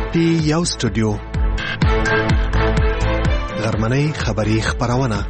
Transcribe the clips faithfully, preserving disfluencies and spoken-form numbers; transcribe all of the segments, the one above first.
پی یو سټوډیو غرمنۍ خبری خبرونه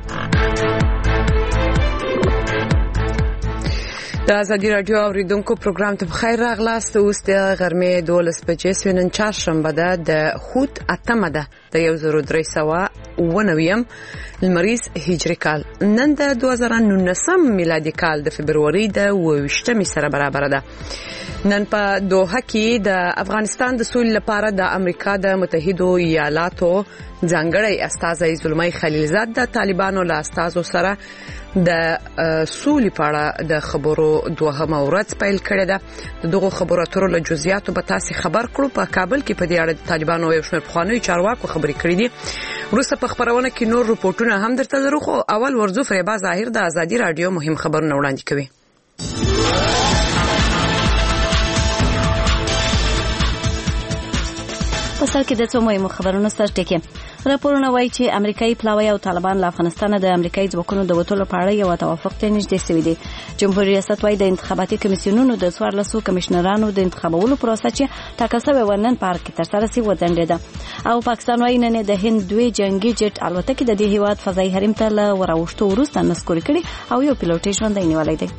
د ازادي رادیو اوریدونکو پروګرام ته بخیر راغلاست. اوس د غرمې دولس بجې سوینن چهارشنبه ده د خوت اتمه ده د یو زر درې سوه اوه نوي لمریز هجری کال. نن د دوه زره نولسم میلادي کال د فبروري د اوه ویشتمې سره برابر ده. نن په دوحه کې د افغانستان د سولې لپاره د امریکا د متحدو ایالاتو ځانګړی استازی زلمی خلیلزاد د طالبانو له استازو سره د سولې په اړه د خبرو دوهمه ورځ پیل کړې ده. د دغو خبرو اترو له جزئیاتو به تاسو خبر کړو. په کابل کې په دې اړه د طالبانو یو شمېر پخوانیو چارواکو خبرې کړې دي. وروسته په خبرونه کې نور رپورټونه هم درته درو، خو اول ورځو فریبا ظاهر د ازادي رادیو مهم خبرونه وړاندې کوي. په سر کې د څو مهمو خبرونو سر ټکی. راپورونه وایي چې امریکایي پلاوی او طالبان له افغانستان د امریکایي ځواکونو د وټولو په اړه یو توافق ته نږدې شوي دي. جمهوریت ریاست وایي د انتخاباتي کمیسیونونو د څوارلسو کمشنرانو د انتخابولو پروسه چې ټاکل شوې و نن پارک کې ترسره شي وځنډېده. او پاکستان وایي نن د هند دوی جنگي جټ الوتکې د دې هیواد فضایي حریم ته له وراوښتو وروسته نسکوري کړي او یو پیلوټ یې ژوندی نیولی دی.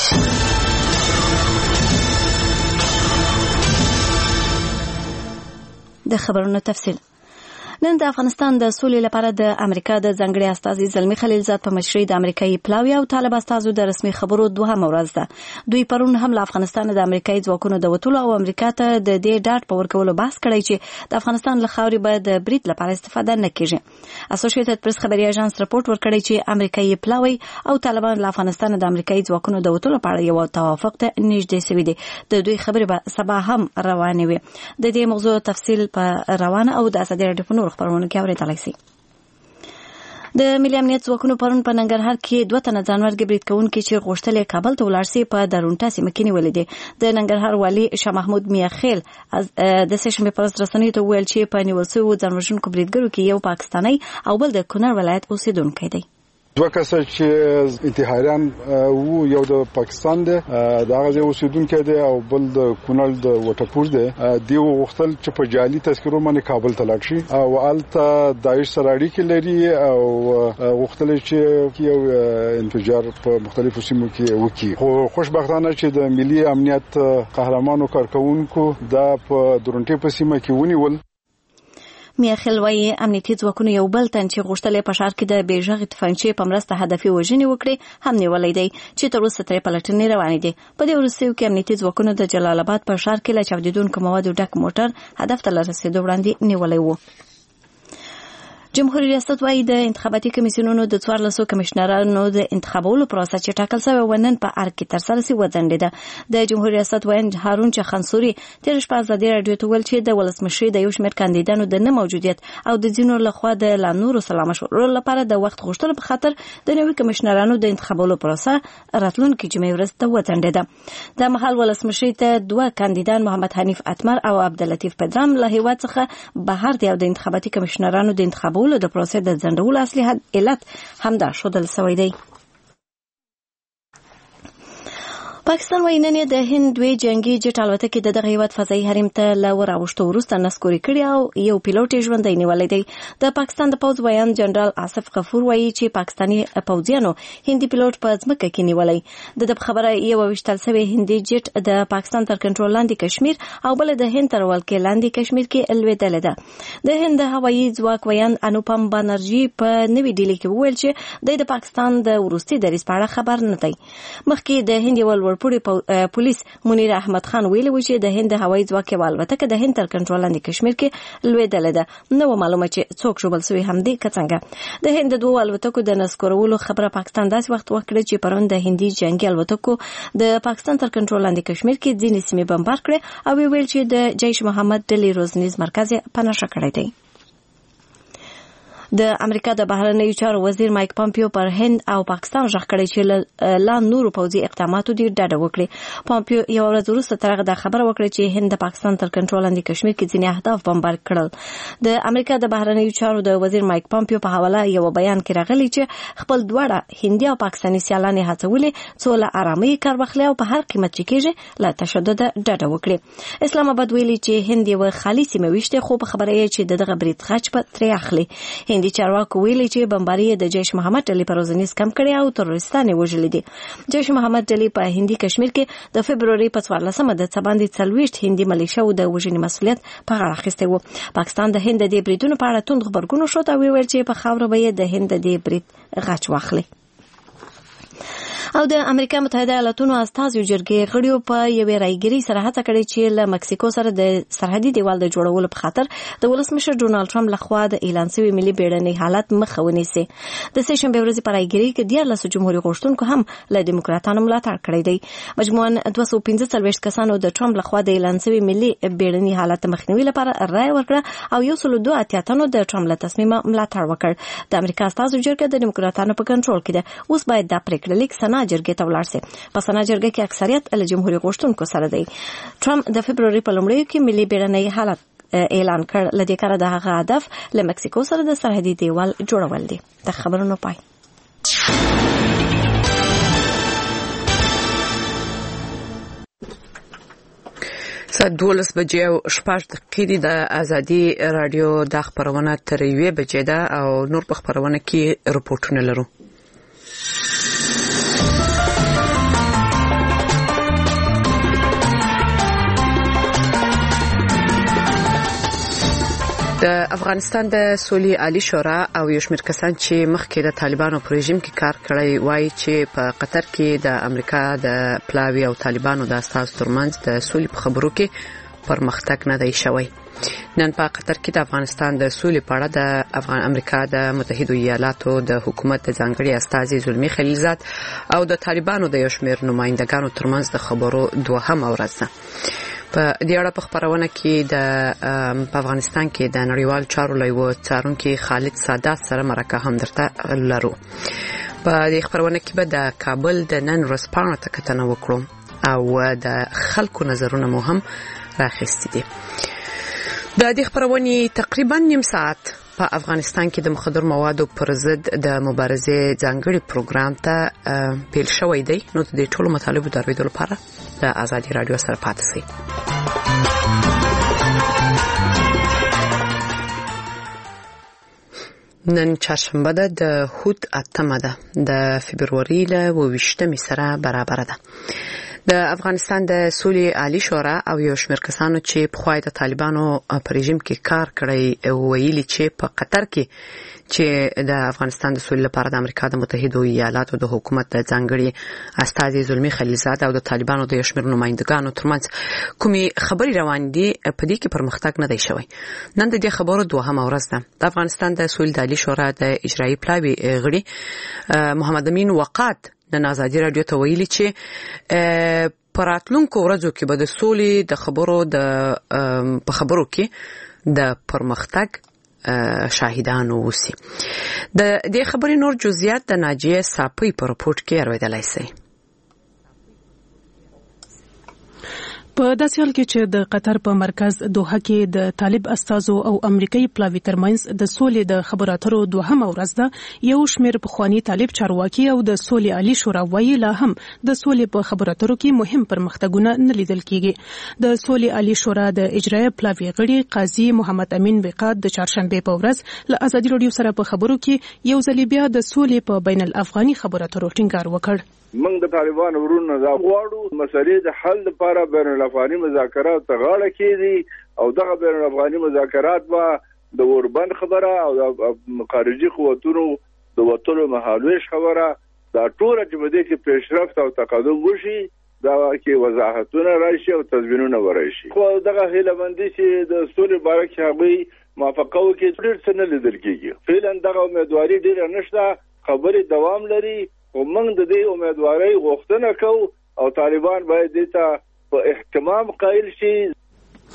د خبرونو تفصیل. نن د افغانستان د سولې لپاره د امریکا د ځانګړي استازي زلمی خلیلزاد په مشرۍ د امریکایي پلاوی او طالب استازو د رسمي خبرو دوهمه ورځ ده. دوی پرون هم له افغانستان د امریکایي ځواکونو د وټولو او امریکا ته د دې ډاډ په ورکولو بحث کړی چې د افغانستان له خاورې به د برید لپاره استفاده نه کیږي. اسوسییټډ پریس خبري اژانس راپورټ ورکړی چې امریکایي پلاوی او طالبان له افغانستان د امریکایي ځواکونو د وټولو په اړه یو توافق ته نږدې شوي دي. د دوی خبرې به سبا هم روانې وي. د دې موضوع تفصیل په روانه او د ازادي رادیو په نور خبرونو کې اورېدلای شئ. د ملي امنیت ځواکونو پرون په ننګرهار کې دوه تنه ځانمرګي برید کوونکي چې غوښتل یې کابل ته ولاړ شي په درونټه سیمه کې نیولې دي. د ننګرهار والي شاه محمود میاخیل د سشنبې په ورځ رسنیو ته وویل چې په نیول شویو ځانوژونکو بریدګرو کې یو پاکستانی او بل د کونړ ولایت اوسیدونکی دی. دوه کسه چې انتحاریان وو، یو د پاکستان دی د هغه ځای اوسیدونکی دی او بل د کونړ د وټپور دی. دیو غوښتل چې په جعلي تذکرو باندې کابل ته لاړ شي او هلته داعش سره اړیکې لري او غوښتل چې یو انفجار په مختلفو سیمو کې وکړي. خو خوشبختانه چې د ملي امنیت قهرمانو کارکونکو دا په درونټې په سیمه کې ونیول. میاخیل وایي امنیتي ځواکونو یو بل تن چې غوښتل په ښار کې د بې غږې توپنچې په مرسته هدفي وژنې وکړي هم نیولی دی چې تر اوسه ترې پلټنې روانې دي. په دې وروستیو کې امنیتي ځواکونو د جلال آباد په ښار کې له چاودېدونکو موادو ډک موټر هدف ته له رسېدو وړاندې نیولی و. جمهوریت ریاست وایي د انتخاباتي کمیسیونونو د څوارلسو کمشنرانو د انتخابولو پروسه چې ټاکل شوې و نن په ارګ کې ترسره شي وځنډېده. د جمهوریت ریاست ویاند هارون چخانسوري تېره شپه ازادي راډیو ته وویل چې د ولسمشرۍ د یو شمېر کاندیدانو د نه موجودیت او د ځینو لخوا د لا نورو سلا مشورو لپاره د وخت غوښتلو په خاطر د نوي کمشنرانو د انتخابولو پروسه راتلونکي جمعې ورځ ته وځنډېده. د مهال ولسمشرۍ ته دوه کاندیدان محمد حنیف اتمر او عبداللطیف پدرام له هیواد څخه بهر دي او د انتخاباتي کمشنرانو د انتخابولو د پروسې د ځنډولو اصلي علت همدا ښودل شوی دی. پاکستان وایي نن د هند دوی جنگي جټ الوتکې د دغه هیواد فضایي حریم ته له وراوښتو وروسته نسکوري کړي او یو پیلوټ یې ژوندی نیولی دی. د پاکستان د پوځ ویاند جنرال آصف غفور وایي چې پاکستاني پوځیانو هندي پیلوټ په ځمکه کې نیولی. د ده په خبره یو ویشتل شوی هندي جټ د پاکستان تر کنټرول لاندې کشمیر او بل د هند تر ولکې لاندې کشمیر کې لوېدلې ده. د هند هوایي ځواک ویاند انوپم بانرجي په نوې ډیلي کې وویل چې د پاکستان د وروستي دریځ په اړه خبر نه دی. مخکې د هند یو لوړ پوړي پولیس منیر احمد خان ویلي و چې د هند هوایي ځواک یوه الوتکه د هند تر کنټرول لاندې کشمیر کې لوېدلې ده. نه و معلومه چې څوک ژوبل شوي هم دي که څنګه. د هند د دوو الوتکو د نسکورولو خبره پاکستان داسې وخت وکړه چې پرون د هندي جنګي الوتکو د پاکستان تر کنټرول لاندې کشمیر کې ځینې سیمې بمبار کړې او ویل چې د جیش محمد ډلې روزنیز مرکز یې په نښه کړی دی. د امریکا د بهرنیو چارو وزیر مایک پامپیو پر هند او پاکستان ژغ کړی چې لا نورو پوځي اقداماتو ډیر ډاډه وکړي. پامپیو یو ورځ وروسته ترغه د خبره وکړه چې هند د پاکستان تر کنټرول لاندې کشمیر کې ځینې اهداف بمبار کړل. د امریکا د بهرنیو چارو د وزیر مایک پامپیو په حواله یو بیان کې راغلی چې خپل دواړه هندي او پاکستاني سیالان هڅولې څو له آرامۍ کار واخلي او په هر قیمت چې کېږي له تشدد ډاډه وکړي. اسلام آباد ویلي چې هند یو خالي سیمه وشته خو په خبره یې چې دغه برید غچ په ترې اخلي. هندي چارواکو ویلي چې بمباري د جیش محمد ډلې پر ورځنیز کم کړي او تروریستان وژلي دي. جیش محمد ډلې په هندي کشمیر کې د فبرवरी په څوارلسمه د څباندې څلويشت هندي ملیشو د وژنې مسؤلیت په غاړه اخیستی وو. پاکستان د هند د بریدونو په اړه توند خبرګون شو او ویل چې په خاور به د هند د برید غچ واخلي. او د امریکا متحده ایالاتونو استازو جرګې غړیو په یوې رايګيري سره هڅه کړې چې له مکسیکو سره د سرحدي دیوال د جوړولو په خاطر د ولسمشر ډونالد ټرمپ لخوا د اعلان شوی ملي بیړني حالت مخه ونیسي. د سې شنبې ورځې په رايګيري کې د لاسو جمهوریت غوښتونکو هم له دیموکراتانو ملاتړ کړی دی. مجموعاً دوه سوه پنځه څلوېښت کسانو د ټرمپ لخوا د اعلان شوی ملي بیړني حالت مخنیوي لپاره رائے ورکړه او یو سل دوه اتیا تنو د ټرمپ له تصمیم ملاتړ وکړ. د امریکا استازو جرګه د دیموکراتانو په کنټرول کې ده. اوس باید د پریکړه لیک سنا جرګې ته ولاړ شي. په سنا جرګه کې اکثریت له جمهوریت غوښتونکو سره دی. ټرمپ د فبرवरी په لومړیو کې ملي بیړني حالت اعلان کړ. لدې کار د هغه هدف له مکسیکو سره د سرحدي دیوال جوړول دي. د خبرونو پای. ساعت دولس بجې او شپږ دقیقې د ازادي رادیو د خبرونه تر یوې بجې ده او نور په خبرونه کې رپورټونه لرو. د افغانستان د سولې عالی شورا او یو شمېر کسان چې مخکې د طالبانو پر رژیم کې کار کړی وایي چې په قطر کې د امریکا د پلاوی او طالبانو د استازو ترمنځ د سولې په خبرو کې پرمختګ نه دی شوی. نن په قطر کې د افغانستان د سولې په اړه د افغان امریکا د متحده ایالاتو د حکومت د ځانګړي استازي زلمی خلیلزاد او د طالبانو د یو شمېر نمائندګانو ترمنځ د خبرو دوهم ورځ ده. په دې اړه په خبرونه کې د په افغانستان کې د نړیوال چارو لایو څارونکي خالد سادات سره مرکه هم درته لرو. په دې خبرونه کې به د کابل د نن ورځپاڼې ته کتنه وکړو او د خلکو نظرونه مو هم راخېستي دي. د دې خبرونې تقریبا نیم ساعت په افغانستان کې د مخدر موادو پر ضد د مبارزې ځانګړي پروګرام ته پیل شوی دی. نو د دې ټولو مطالبو د اورېدو لپاره د ازادي رادیو سره پاتې شئ. نن چهارشنبه ده د هوت اتمه ده د فبرवरी له اوویشتمې سره برابر ده. د افغانستان د سولې عالی شورا او یو شمېر کسانو چې په خوای د طالبانو په رژیم کې کار کړی ویلي چې په قطر کې چې د افغانستان د سولې لپاره د امریکا د متحده ایالاتو د حکومت د ځانګړي استازي زلمی خلیلزاد او د طالبانو د یو شمېر نمائندګانو ترمنځ کومې خبرې روان دي په دې کې پرمختګ نه دی شوی. نن د دې خبرو دوهمه ورځ ده. د افغانستان د سولې عالی شورا د اجرایي پلاوی غړي محمد امین وقات د ازادي رادیو ته ویلي چې پر راتلونکو ورځو کې به د سولې د خبرو د په خبرو کې د پرمختګ شاهدان اوسي. د دې خبرې نور جزئیات د ناجیه صافی په رپورت کې اورېدلای شئ. په داسې حال کې چې د قطر په مرکز دوحه کې د طالب استازو او امریکایي پلاوی ترمنځ د سولې د خبرو اترو دوهمه ورځ ده، یو شمېر پخواني طالب چارواکي او د سولې عالی شورا وایي لا هم د سولې په خبرو اترو کې مهم پرمختګونه نه لیدل کېږي. د سولې عالی شورا د اجرایي پلاوی غړي قاضي محمد امین وقات د چهارشنبه په ورځ له ازادي رادیو سره په خبرو کې یو ځل بیا د سولې په بین الافغاني خبرو اترو ټینګار وکړ. موږ د طالبانو ورونو دا غواړو مسلې د حل لپاره بین الافغاني مذاکرات ته غاړه کېږي او دغه بین الافغاني مذاکرات به د اوربند خبره او د خارجي قوتونو د وټولو مهالويش خبره دا ټول چې بده کې پیشرفت او تقدم وشي دا کې وضاحتونه راشي او تضمینونه ورشي. خو دغه هیلمندي چې د سولې باره کې هغه موافقه وکړي ډېر څه نه لیدل کېږي. فعلا دغه امیدواري ډېر نشته، خبرې دوام لري او موږ د دې امیدوارۍ غوښتنه کوو او طالبان باید دې ته په اهتمام قایل شي.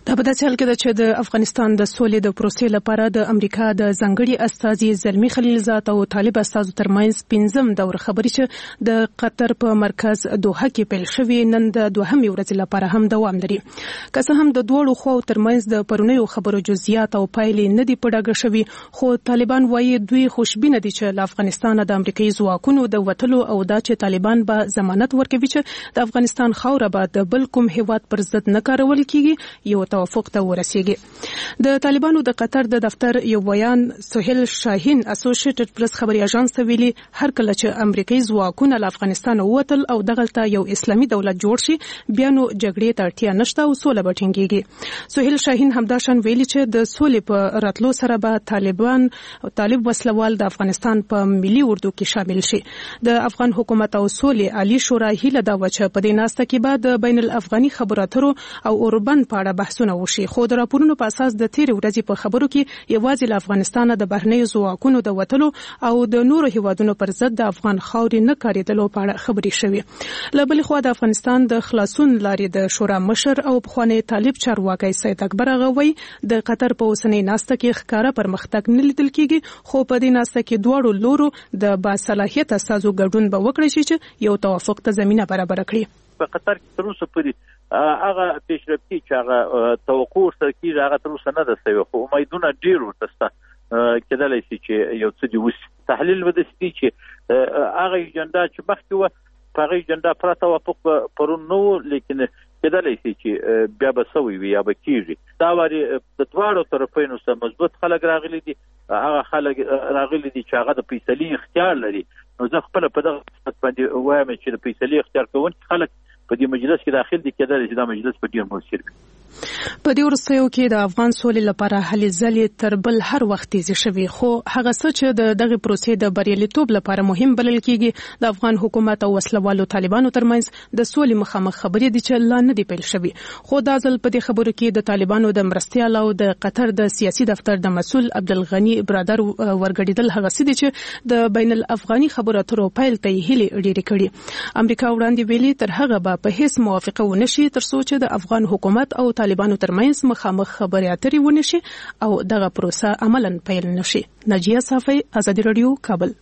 دا په داسې حال کې ده چې د افغانستان د سولې د پروسې لپاره د امریکا د ځانګړي استازي زلمی خلیلزاد او طالب استازو ترمنځ پنځم دور خبرې چې د قطر په مرکز دوحه کې پیل شوې نن د دوهمې ورځې لپاره هم دوام لري. که څه هم د دوړو خو ترمنځ د پرونیو خبرو جزئیات او پایلې نه دي په ډاګه شوي، خو طالبان وایي دوی خوشبینه دي چې له افغانستان د امریکایي ځواکونو د وتلو او دا چې طالبان به ضمانت ورکوي چې د افغانستان خاوره به د بل کوم هیواد پر ضد نه کارول کیږي یو توافق ته ورسیږي. د طالبانو د قطر د دفتر یو بیان سهیل شاهین اسوسییټډ پریس خبري اژانس ته ویلي هر کله چې امریکایي ځواکونه له افغانستان ووتل او دغلته یو اسلامي دولت جوړ شي بیا نو جګړې ته اړتیا نشته او سوله به ټینګیږي. سهیل شاهین همداشان ویلي چې د سولې په راتلو سره به طالبان او طالب وسلوال د افغانستان په ملي اردو کې شامل شي. د افغان حکومت او سولې عالی شورا هیله دا و چې په دې ناسته کې به د بین الافغاني خبرو اترو او اوربند په اړه بحثونه وشي، خو د راپورونو په اساس د تیرې ورځې په خبرو کې یوازې له افغانستان د بهرنیو ځواکونو د وتلو او د نورو هیوادونو پر ضد د افغان خاورې نه کارېدلو په اړه خبرې شوې. له بلې خوا د افغانستان د خلاصون لارې د شورا مشر او پخوانی طالب چارواکی سید اکبر غوي د قطر په اوسنۍ ناسته کې ښکارا پرمختګ نه لیدل کېږي، خو په دې ناسته کې دواړو لورو د باصلاحیت استازو ګډون به وکړي چې یو توافق ته زمينه برابر کړي. په قطر کې تر اوسه پورې هغه پیشرفتي چې هغه توقع سره کېږي هغه تر اوسه نه ده شوې، خو امیدونه ډېر ورته شته کېدلی شي چې یو څه دې وشي. تحلیل به داسې دی چې هغه ایجنډا چې مخکې وه په هغه ایجنډا پوره توافق به پرون نه و، لیکن کېدلی شي چې بیا به سوی وي یا به کېږي. دا وارې د دواړو طرفینو سره مضبوط خلک راغلي دي، هغه خلک راغلي دي چې هغه د فیصلې اختیار لري. نو زه خپله په دغه قسمت باندې وایم چې د فیصلې اختیار کوونکي خلک په دې مجلس کې داخل دي، کېدلی چې دا مجلس په ډېر مؤثر وي. په دې وروستیو کې د افغان سولې لپاره هلې ځلې تر بل هر وخت تیزې شوي، خو هغه څه چې د دغه پروسې د بریالیتوب لپاره مهم بلل کېږي د افغان حکومت او وسلوالو طالبانو ترمنځ د سولې مخامخ خبرې دي چې لا نه دي پیل شوي. خو دا ځل په دې خبرو کې د طالبانو د مرستیال او د قطر د سیاسي دفتر د مسؤل عبدالغنی برادر ورګډیدل هغه څه دي چې د بین الافغاني خبرو اترو پیل ته هیلې ډېرې کړي. امریکا وړاندې ویلي تر هغه به په هیڅ موافقه ونه شي تر څو چې د افغان حکومت او طالبانو ترمنځ مخامخ خبرې اترې ونشي او دغه پروسه عملاً پیل نشي. ناجیه صافی، آزادي رادیو، کابل.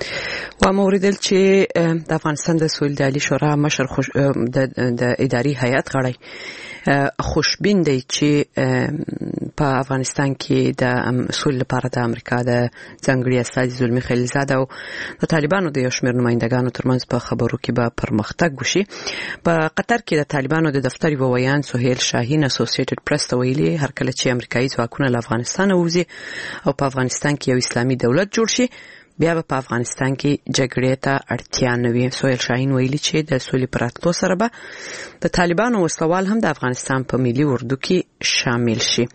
و موریدل چې د افغانستان د سولې د عالی شورا مشر خوش د اداري هیئت غړی خوشبین دی چې په افغانستان کې د سولې لپاره د امریکا د ځانګړي استازي زلمی خلیلزاد او د طالبانو د یو شمېر نمایندګانو ترمنځ په خبرو کې به پرمختګ وشي. په قطر کې د طالبانو د دفتر یو ویان سهیل شاهین اسوسییټډ پریس ته ویلي هر کله چې امریکایي ځواکونه له افغانستان ووځي او په افغانستان کې یو اسلامي دولت جوړ شي بیا به په افغانستان کې جګړې ته اړتیا نه وي. سهیل شاهین ویلي چې د سولې پر راتلو سره به د طالبانو وسلوال هم د افغانستان په ملي اردو کې شامل شي.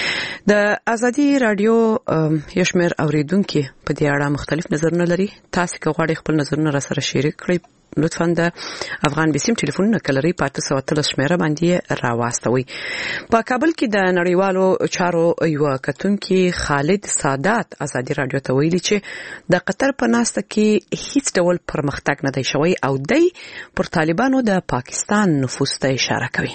د آزادي رادیو یو شمېر اوریدونکي په دې اړه مختلف نظرونه لري. تاسو که غواړئ خپل نظرونه را سره شریک کړئ لطفاً د افغان بسیم ټلیفونونه کلري پاته سوتل شمیره باندې راواستوي. په کابل کې د نړیوالو چارو یو کتونکي خالد سادات آزادي رادیو ته ویلي چې د قطر په ناسته کې هیڅ ډول پرمختګ نه دی شوی او دی پر طالبانو د پاکستان نفوذ ته اشاره کوي.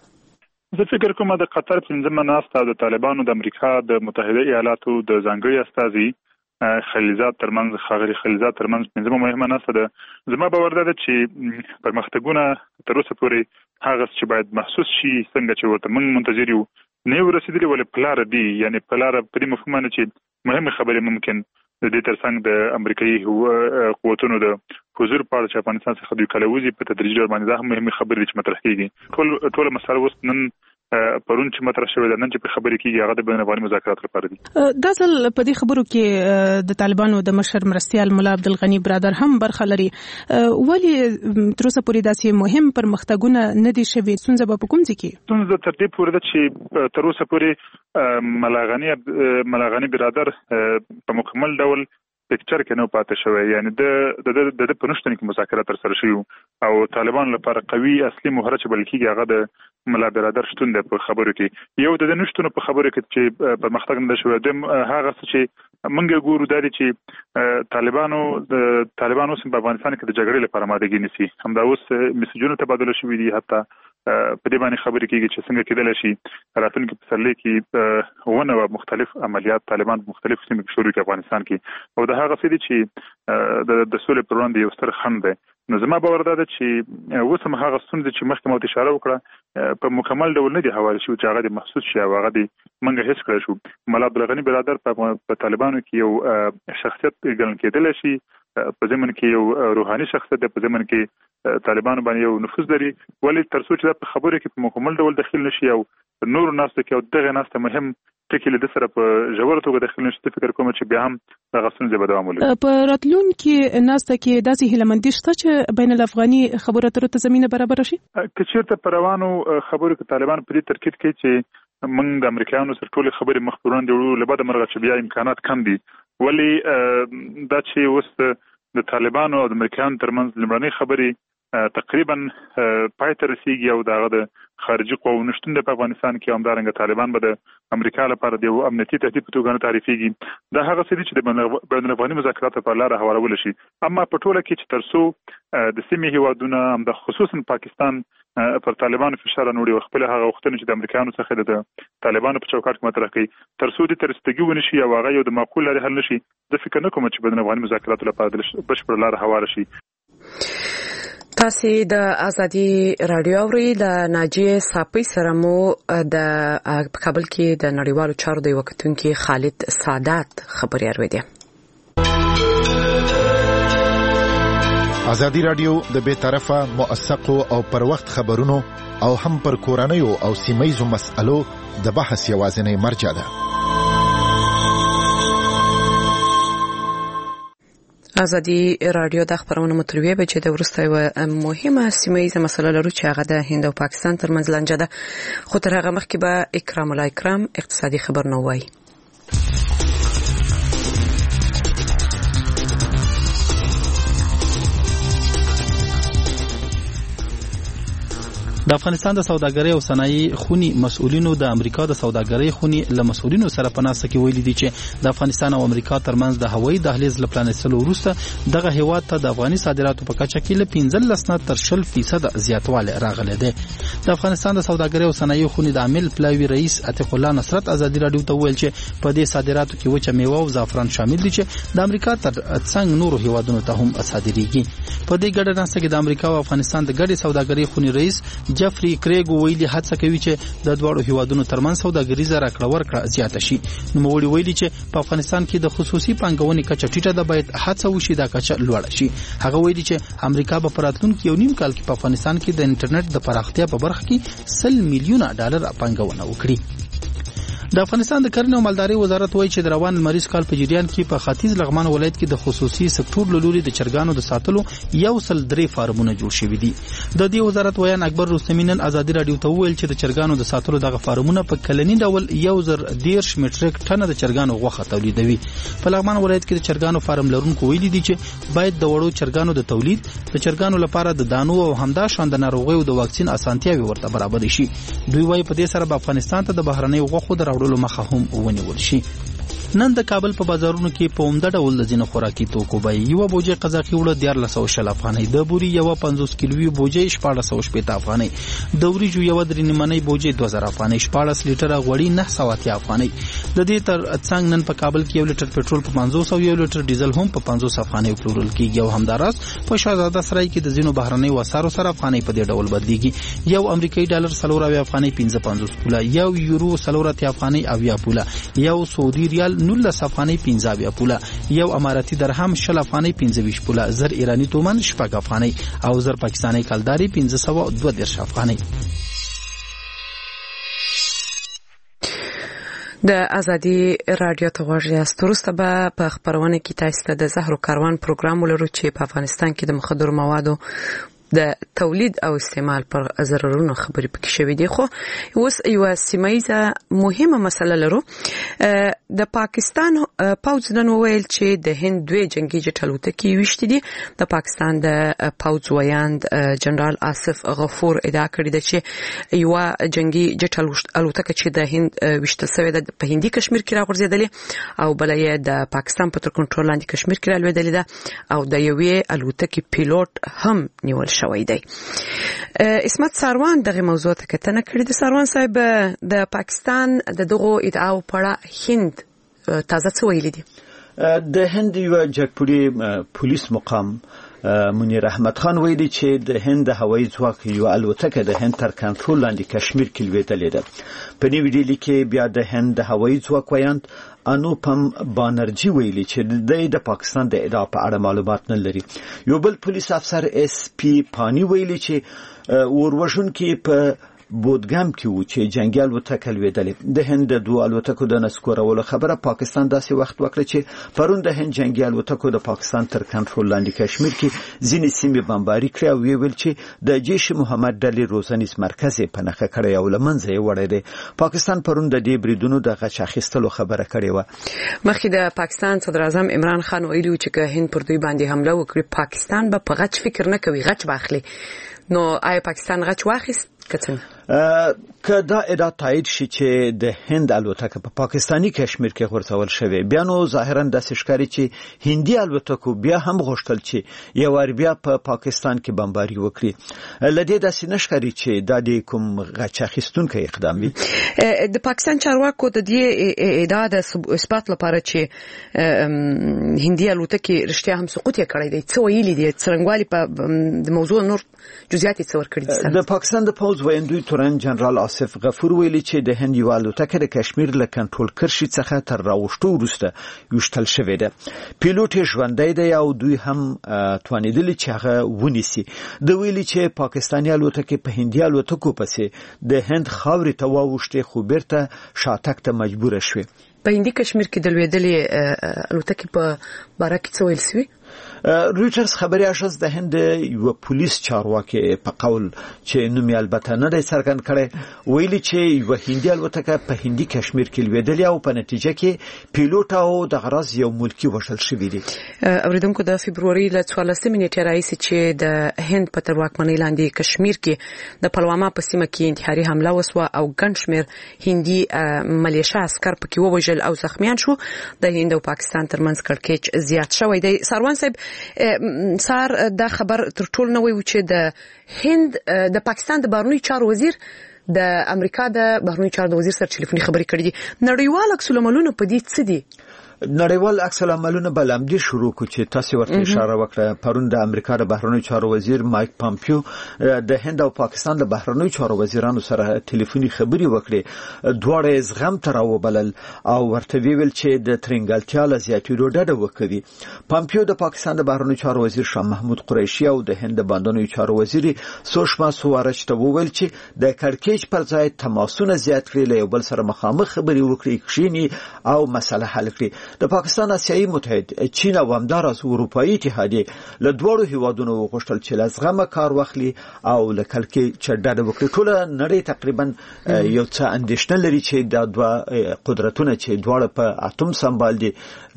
زه فکر کوم د قطر پنځمه ناسته د طالبانو د امریکا د متحده ایالاتو د ځانګړي استازي خلیلزاد ترمنځ خاغلی خلیلزاد ترمنځ پنځمه مهمه ناسته ده. زما باور ده چې پرمختګونه تر اوسه پورې هغه چې باید محسوس شي څنګه چې ورته موږ منتظر یو نه ورسېدلي ولې پلار دي، یعنی پلار په دې مفهوم نه چې مهمه خبرې ممکن د دې ترڅنګ د امریکایي قوتونو د حضور په اړه چې افغانستان څخه دوی کله وځي په تدریجي ډول باندې دا هم مهمه خبرې چې مطرح کیږي. ټول ټول مسله اوس نن پرون چې مطرح شوې ده نن چې په خبرې کېږي هغه د بین الافغاني مذاکرات لپاره دي. دا ځل په دې خبرو کې د طالبانو د مشر مرستیال مولا عبدالغنی برادر هم برخه لري. ولی تر اوسه پورې داسې مهم پرمختګونه نه دي شوي؟ ستونزه به په کوم ځای کې؟ ستونزه تر دې پورې ده چې تر اوسه پورې ملاغنی ملاغنی برادر په مکمل ډول پکچر کې نه پاتې شوی، یعنی د د د په نشټن کې مذاکرات تر سره شوي او طالبان لپاره قوي اصلي مهره چې بلکې هغه د ملا برادر شتون د په خبرو کې یو د نشټونو په خبرو کې چې پرمختګ نه شوی د هغه چې منګه ګورو د چې طالبانو د طالبانو سم په افغانستان کې د جګړې لپاره ماده کې نسی همدا اوس میسجونه تبادله شوې دي، حتی په دې باندې خبرې کیږي چې څنګه کېدل شي راتلونکي پسرلي کې ونه مختلف عملیات طالبان په مختلف سیمو کې شروع کړي افغانستان کې او د هغه څه دي چې د د سولې پر وړاندې یو ستر خنډ دی. نو زما باور ده چې اوس هم هغه ستونزې چې مخکې مو اشاره وکړه په مکمل ډول نه دي حواله شي چې هغه د محسوس شي او هغه د منګه هیڅ کړی شو. ملا عبدالغني برادر په طالبانو کې یو شخصیت ګڼل کېدل شي، په ضمن کې یو روحاني شخصیت دی، په ضمن کې طالبانو باندې یو نفوذ لري، ولې تر څو چې په خبرو کې په مکمل ډول داخل نشي او نور ناس کې او دغه ناس ته مهم ټکی له سره په ژوره توګه داخل نشي، فکر کوم چې بیا هم دغه څنګه به دوام ولري. په راتلونکي ناس ته کې داسې هیلمندي شته چې بین الافغاني خبرو اترو ته زمينه برابر شي. که چیرته پر روانو خبرو کې طالبان په دې ترکیب کې چې موږ د امریکایانو سره ټول خبرې مخبرون دی ورو لبد مرغه چې بیا امکانات کم دي، ولی دا چې اوس د طالبانو او د امریکایانو ترمنځ لمړنۍ خبرې تقریبا پای ته رسیږي او دغه د خارجي قواو نشټون د افغانستان کې همدارنګه طالبان به د امریکا لپاره د امنیتي تهدید په توګه تعریفېږي. دا هغه څه دي چې د بین الافغاني مذاکراتو په لار هوارول شي. اما په ټوله کې چې ترسو د سیمې هیوادونه هم د خصوصا پاکستان پر طالبانو فشار نوړي خپل هغه وختونه چې د امریکایانو څخه د طالبانو په چوکاټ کې مطرح کړي ترسو د ترستګي ونشي او هغه یو د معقول لري حل نشي. د فکر نه کوم چې بین الافغاني مذاکراتو لپاره د بشپړ لار هوار شي. تاسو د ازادي رادیو اوري د ناجیه صافي سره مو د کابل کې د نړیوالو چارو د وکتونکو خالد سادات خبري اورېده. ازادي رادیو د بے طرفه موثقو او پر وخت خبرونو او هم پر کورنیو او سیمایزو مسألو د بحث یوازینی مرجع ده. ازادي رادیو د خبرونو متلوي به چې د ورسته یو مهمه سیمایزه مسله لري چې هغه د هند او پاکستان ترمنځ لانجه ده، خو تر هغه مخکې به اکرام الله اکرام اقتصادي خبرونه وایي. د افغانستان د سوداګرۍ او صنایع خونی مسؤلینو د امریکا د سوداګرۍ خونی له مسؤلینو سره په ناسه کې ویلي دي چې د افغانستان او امریکا ترمنځ د هوایي دهلیز لپاره وروسته دغه هیواد ته د افغاني صادراتو په کچه کې له پنځلس نه تر شل فیصد زیاتوالی راغلی دی. د افغانستان د سوداګرۍ او صنایع خونی د عامل پلاوی رئیس عتیق الله نصرت ازادي رادیو ته ویل چې په دې صادراتو کې وچه میوه او زعفران شامل دي چې د امریکا تر څنګ نورو هیوادونو ته هم صادریږي. په دې ګډه ناسه کې د امریکا او افغانستان د ګډې سوداګرۍ خونی رئیس جفری کریګ ویلي هڅه کوي چې د دوه هیوادونو ترمنځ سوداګریزه راکړه ورکړه زیاته شي. نو موږ ویلي چې په افغانستان کې د خصوصي پانګونې کچه ټیټه ده، باید هڅه وشي دا کچه لوړه شي. هغه ویلي چې امریکا به په راتلونکي یو نیم کال کې په افغانستان کې د انټرنیټ د پراختیا په برخه کې سل میلیونه ډالر پانګونه وکړي. د افغانستان د کرنې او مالدارۍ وزارت وایي چې د روان لمریز کال په جریان کې په ختیځ لغمان ولایت کې د خصوصي سکتور له لوري د چرګانو د ساتلو یو سل درې فارمونه جوړ شوي دي. د دې وزارت ویان اکبر رستمی نن ازادي رادیو ته وویل چې د چرګانو د ساتلو دغه فارمونه په کلنی ډول یو زر دیرش میټریک ټنه د چرګانو غوښه تولیدوي. په لغمان ولایت کې د چرګانو فارم لرونکو ویلي دي چې باید د وړو چرګانو د تولید د چرګانو لپاره د دانو او همدا شان د ناروغیو د واکسین اسانتیاوي ورته برابر شي. دوی وایي په دې سره به افغانستان ته د بهرنۍ غوښو د راوړلو مخه هم ونیول شي. نن د کابل په بازارونو کې په عمده ډول د ځینو خوراکي توکو بیې یوه بوجۍ قزاقي اوړه دیارلس سوه شل افغانۍ، د بوري یوه پنځوس کیلوي بوجۍ شپاړس سوه شپېته افغانۍ، د وریجو یوه درې نیمنۍ بوجۍ دوه زره افغانۍ، شپاړس لیټره غوړي نهه سوه اتیا افغانۍ. د دې تر څنګ نن په کابل کې یو لیټر پټرول په پنځوس او یو لیټر ډیزل هم په پنځوس افغانۍ پلورل کېږي. او همداراز په شهزاده سرای کې د ځینو بهرنۍ وسارو سره افغانۍ په دې ډول بدلیږي. یو امریکایي ډالر څلور اویا افغانۍ پنځه پنځوس پوله، یو یورو څلور اتیا افغانۍ اویا پوله، یو سعودي ریال نولس افغانۍ پنځه اویا پوله، یو اماراتي درهم شل افغانۍ پنځه ویشت پوله، زر ایرانی تومان شپږ افغانۍ او زر پاکستاني کلداري پنځه سوه دوه دېرش افغانۍ. د ازادي رادیو ته غوږ یاست. وروسته به په خبرونه کې تاسو ته د زهرو کاروان پروګرام ولرو چې په افغانستان کې د مخدرو موادو د تولید او استعمال پر ضررونو خبرې پکې شوې دي. خو اوس یو سیمایزه مهمه مسله لرو. د پاکستان پوځ نن وویل چې د هند دوه جنگي جټ الوتکې وشتي دي. د پاکستان د پوځ ویاند جنرال آصف غفور ادعا کړې ده چې یو جنگي جټ الوتکه چې د هند وشتل شوې ده په هندي کشمیر کې راغورځېدلې او بل یې د پاکستان په تر کنټرول لاندې کشمیر کې راولېدلې ده او د یوې الوتکې پیلوټ هم نیول شوی دی. اسمت ساروان دغه موضوع ته کتنه کړې ده. ساروان صاحب د پاکستان د دغه ادعاو په هند تازه څه ویلي دي؟ د هند یو جګپوړي پولیس مقام منیر احمد خان ویلي چې د هند هوایي ځواک یو الوتکه د هند تر کنټرول لاندې کشمیر کې لوېدلې ده. په نوې ډیلي کې بیا د هند هوایي ځواک ویاند انوپم بانرجی ویلي چې د پاکستان د ادعا په اړه معلومات نه لري. یو بل پولیس افسر اس پی پانی ویلي چې اوروژونکي په بودګام کې و چې جنگي الوتکه لوېدلې. د هند د دوه الوتکو د نسکورولو خبره پاکستان داسې وخت وکړه چې پرون د هند جنگي الوتکو د پاکستان تر کنټرول لاندې کشمیر کې ځینې سیمې بمباري کړې او ویل چې د جیش محمد ډلې روزنیز مرکز یې په نښه کړی او له منځه یې وړی دی. پاکستان پرون د دې بریدونو د غچ اخیستلو خبره کړې وه. مخکې د پاکستان صدر اعظم عمران خان ویلي چې که هند پر دوی باندې حمله وکړي پاکستان به په غچ فکر نه کوي، غچ به اخلي. نو آیا پاکستان غچ واخیست؟ که دا ادعا تایید شي چې د هند الوتکه په پاکستانی کشمیر کې غورځول شوې، بیا نو ظاهرا داسې ښکاري چې هندي الوتکو بیا هم غوښتل چې یو وار بیا په پاکستان کې بمباري وکړي. له دې داسې نه ښکاري چې دا د کوم غچ اخیستونکی اقدام وي. د پاکستان چارواکو د دې ادعا د اثبات لپاره چې هندي الوتکې رښتیا هم سقوط یې کړی دی څه ویلي دي؟ څرنګوالي په د موضوع نور جزئیات یې څه ورکړي دي؟ د پاکستان د پوځ ویاندوی تورن جنرال آصف غفور ویلي چې د هند یو الوتکه د کشمیر له کنټرول کرښې څخه تر راوښتو وروسته وشتل شوې ده. پیلوټ یې ژوندی دی او دوی هم توانېدلي چې هغه ونیسي. د ویلي چې پاکستاني الوتکې په هندي الوتکو پسې د هند خاورې ته واوښتې خو بیرته شاتګ ته مجبوره شوې. په هندي کشمیر کې د لوېدلې الوتکې په باره کې څه ویل شوي؟ رویټرز خبري اژانس د هند یو پولیس چارواکي په قول چې نوم یې البته نه دی څرګند کړی ویلي چې یو هندي الوتکه په هندي کشمیر کې لوېدلې او په نتیجه کې پیلوټ او د غرض یو ملکی وشل شوی دی. اوریدونکو د فبروري له څوارلسمې نیټې راهیسې چې د هند په تر واکمنۍ لاندې کشمیر کې د پلواما په سیمه کې انتحاري حمله وسوه او ګڼ شمېر هندي ملیشه عسکر پکې ووژل او زخمیان شو. د هند او پاکستان ترمنځ کړکېچ زیات شوی دی. ساروان صاحب سار دا خبر تر ټولو نه وی چې د هند د پاکستان د بهرنیو چارو وزیر د امریکا د بهرنیو چارو وزیر سره ټلیفوني خبرې کړې دي. نړیوال عکس العملونه په دې څه دي؟ نړیوال عکس العملونه بلمدي شروع کو چې تاسو ورته اشاره وکړه. پرون د امریکا د بهرنیو چارو وزیر مایک پامپیو د هند او پاکستان د بهرنیو چارو وزیرانو سره ټلیفوني خبري وکړي. دواړه زغم تر وبلل او ورته ویل چې د ترنګلتیا له زیاتېدو ډډه وکړي. پامپیو د پاکستان د بهرنیو چارو وزیر شاه محمود قریشي او د هند د باندنیو چارو وزیر سوشما سوارچ ته وویل چې د کړکېچ پر ځای تماسونه زیات کړي، له یو بل سره مخامخ خبري وکړي، کښینی او مسله حل کړي. د پاکستان آسیایي متحد چین او همدارس اروپאי اتحادیه له دوړو هیوادونو وغوښتل چې لازمه کار واخلي او له کلکې چډه وکړي. ټول نړۍ تقریبا یو څه اندېښنه لري چې دا دوه قدرتونه چې دواړه په اتم سمبال دي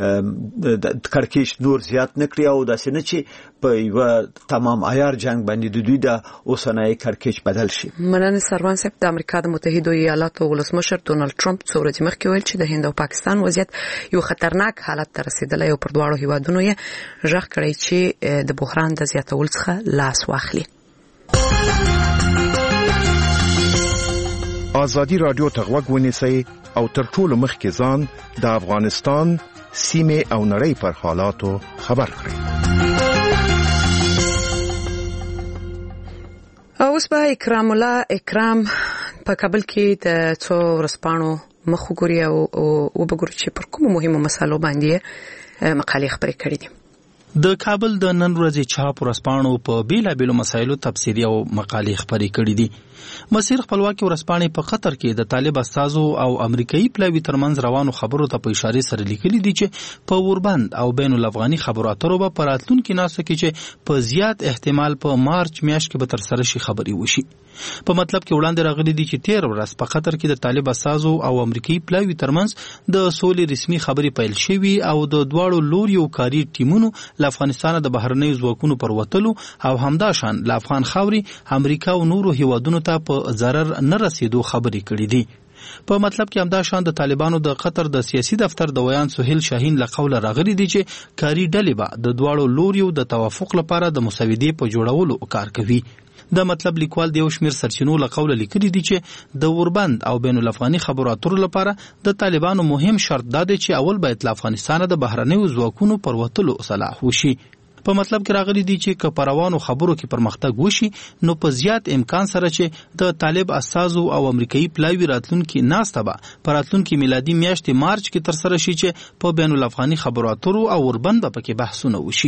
د کړکېچ نور زیات نکړي او داسې نه چې په یو تمام عیار جنگ باندې د دوی د اوسنۍ کړکېچ بدل شي. مننه سروان صاحب. د امریکا د متحده ایالاتو ولسمشر ډونالد ټرمپ څو ورځې مخکې ویل چې د هند او پاکستان وضعیت یو خطرناک حالت ته رسیدلی او پر دواړو هیوادونو یې غږ کړی چې د بحران د زیاتولو څخه لاس واخلي. ازادي رادیو ته غوږ ونیسئ او تر ټولو مخکې ځان د افغانستان سیمې او نړۍ پر حالاتو خبر کړئ. اوس به اکرام الله اکرام په کابل کې د څو ورځپاڼو مخ وګوري او وبګوري چې پر کومو مهمو مسالو باندې مقالې خبرې کړې دي. د کابل د نن ورځې چاپ ورځپاڼو په بیلابیلو مسایلو تفسیري او مقالې خپرې کړې دي. مسیر خپلواکي ورځپاڼې په قطر کې د طالب استازو او امریکایي پلاوي ترمنځ روانو خبرو ته په اشاره سره لیکلي دي چې په اوربند او بین الافغاني خبرو اترو به په راتلونکي ناسته کې چې په زیات احتمال په مارچ میاشت کې به ترسره شي خبرې وشي. په مطلب کې وړاندې راغلي دي چې تیر ورځ په قطر کې د طالب استازو او امریکایي پلاوي ترمنځ د سولې رسمي خبرې پیل شوي او د دواړو لوریو کاري ټیمونو له افغانستان د بهرنیو ځواکونو پر وتلو او همداشان له افغان خاورې امریکا او نورو هیوادونو ته په ضرر نه رسیدو خبرې کړې دي. په مطلب کې همداشان د طالبانو د قطر د سیاسي دفتر د ویان سهیل شاهین له قوله راغلي دي چې کاري ډلې به د دواړو لوریو د توافق لپاره د مسودې په جوړولو کار کوي. د مطلب لیکوال د یو شمیر سرچینو له قوله لیکلي دي چې د اوربند او بین الافغاني خبرو اترو لپاره د طالبانو مهم شرط دا دی چې اول باید له افغانستان د بهرنیو ځواکونو پر وتلو صلاح وشي. په مطلب کې راغلي دي چې که په روانو خبرو کې پرمختګ وشي نو په زیات امکان سره چې د طالب استازو او امریکایي پلاوي راتلونکي ناسته به په راتلونکي میلادي میاشتې مارچ کې ترسره شي چې په بین الافغاني خبرو اترو او اوربند به پکې بحثونه وشي.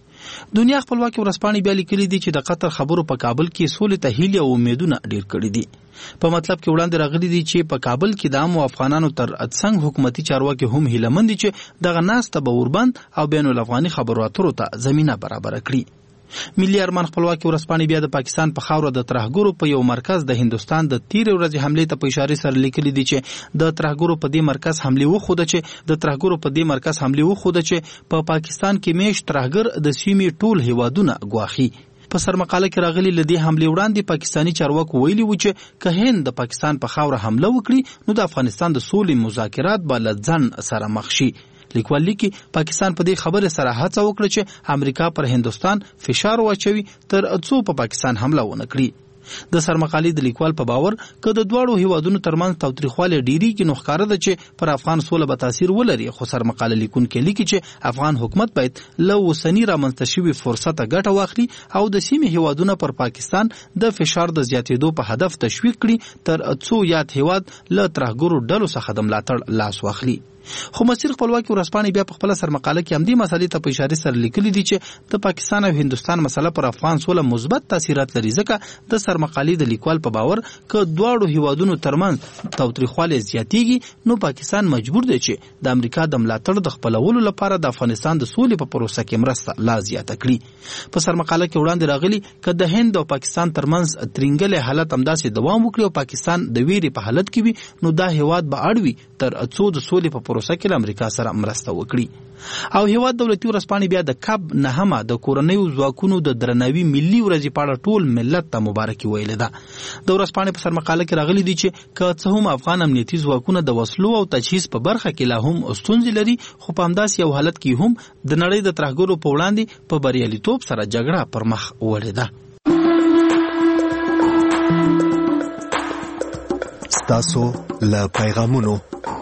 دنیا خپلواکي ورځپاڼې بیا لیکلي دي چې د قطر خبرو په کابل کې سولې ته هیلې او امیدونه ډیر کړي دي. په مطلب کې وړاندې راغلي دي چې په کابل کې د عامو افغانانو تر څنګ حکومتي چارواکي هم هیله مند دي چې دغه ناسته به اوربند او بین الافغاني خبرو اترو ته زمینه برابر کړي. ملي ارمان خپلواکي ورځپاڼې بیا د پاکستان په خاوره د ترهګرو په یو مرکز د هندستان د تیر ورځې حملې ته په اشاره سره لیکلي دي چې د ترهګرو په دې مرکز حملې وخوده چې د ترهګرو په دې مرکز حملې وخوده چې په پاکستان کې میش ترهګر د سیمې ټول هیوادونه ګواخي. په سرمقاله کې راغلي لدی حمله وړاندې پاکستانی چارواکو ویلي و چې که هند د پاکستان په خاوره حمله وکړي نو د افغانستان د سولې مذاکرات به له ځنډ سره مخ شي. لیکوال لیکي پاکستان په دې خبره سره هڅه وکړه چې امریکا پر هندستان فشار واچوي تر څو په پاکستان حمله ونه کړي. د سرمقالې د لیکوال په باور که د دواړو هیوادونو ترمنځ تاوتریخوالی ډیریږي نو ښکاره ده چې پر افغان سوله به تاثیر ولري. خو سرمقاله لیکونکی لیکي چې افغان حکومت باید له اوسني رامنځته شوي فرصته ګټه واخلي او د سیمې هیوادونه پر پاکستان د فشار د زیاتېدو په هدف تشویق کړي تر څو یاد هیواد له ترهګرو ډلو څخه د ملاتړ لاس واخلي. خو مسیر خپلواکي ورځپاڼې بیا په خپل سرمقاله کې همدې مسلې ته په اشاره سره لیکلي دي چې د پاکستان او هندستان مسله پر افغان سوله مثبت تاثیرات لري. ځکه د سرمقالې د لیکوال په باور که دواړو هیوادونو ترمنځ تاوتریخوالی زیاتیږي نو پاکستان مجبور دی چې د امریکا د ملاتړ د خپلولو لپاره د افغانستان د سولې په پروسه کې مرسته لا زیاته کړي. په سرمقاله کې وړاندې راغلي که د هند او پاکستان ترمنځ ترنګلې حالت همداسې دوام وکړي او پاکستان د ویرې په حالت کې وي نو دا هیواد به اړوي تر څو د سولې په پروسه کې امریکا سره مرسته وکړي. او هیواد دولتي ورځپاڼې بیا د کب نهمه د کورنیو ځواکونو د درناوي ملي ورځې په اړه ټول ملت ته مبارکي ویلې ده. د ورځپاڼې په سرمقاله کې راغلي دي چې که څه هم افغان امنیتي ځواکونه د وسلو او تجهیز په برخه کې لا هم ستونزې لري خو په همداسې یو حالت کې هم د نړۍ د ترهګرو په وړاندې په بریالیتوب سره جګړه پر مخ وړې ده. ستاسو له پیغامونو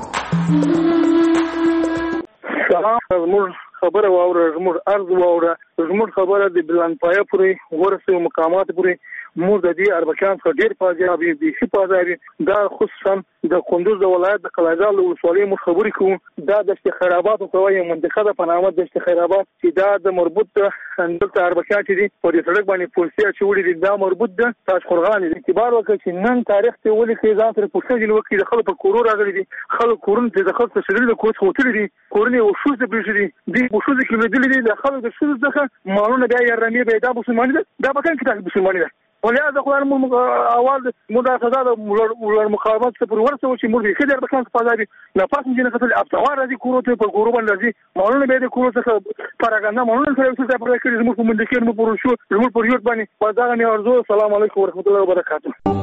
سلام. زموږ خبره واوره، زموږ عرض واوره، زموږ خبره د بلند پایه پورې ورسې مقامات پورې موږ د دې اربکان څخه ډېر فاضیابي بیخي فاضیابي دا خصوصا د کندوز د ولایت د قلعه‌زال ولسوالۍ موږ خبرې کوو. دا د خیراباد په وایي منطقه ده په نامه د خیراباد چې دا د مربوط دلته اربکان چې دي په دې سړک باندې پولیسي اچولي دي. دا مربوط ده تاج قرغان دي. اعتبار وکړي چې نن تاریخ ته ولې کې ځان سره پوښتنه جوړ کړي د خلکو په کورو راغلي دي. خلک کورونه ته د خلکو څخه د کوڅ هوټل دي کورونه او شوز برېښ دي دي شوز کې لیدل دي د خلکو د شوز څخه مالونه بیا یې رمي به دا مسلمانۍ ده. دا به څنګه کې مسلمانۍ ده ولې دا خدای مو اول مو دا سزا د ولر مقاومت څخه پر ورسو چې مور دې خدای اربکان څخه فاضي نه پاس مې نه کتل ابتوار راځي کورو ته په کورو باندې راځي مالونه به د کورو څخه پراګاندا مالونه سره څه په کړی زموږ په منډکې مو پر شو زموږ پر یوت باندې په دا غني ارزو. السلام علیکم ورحمت الله وبرکاته.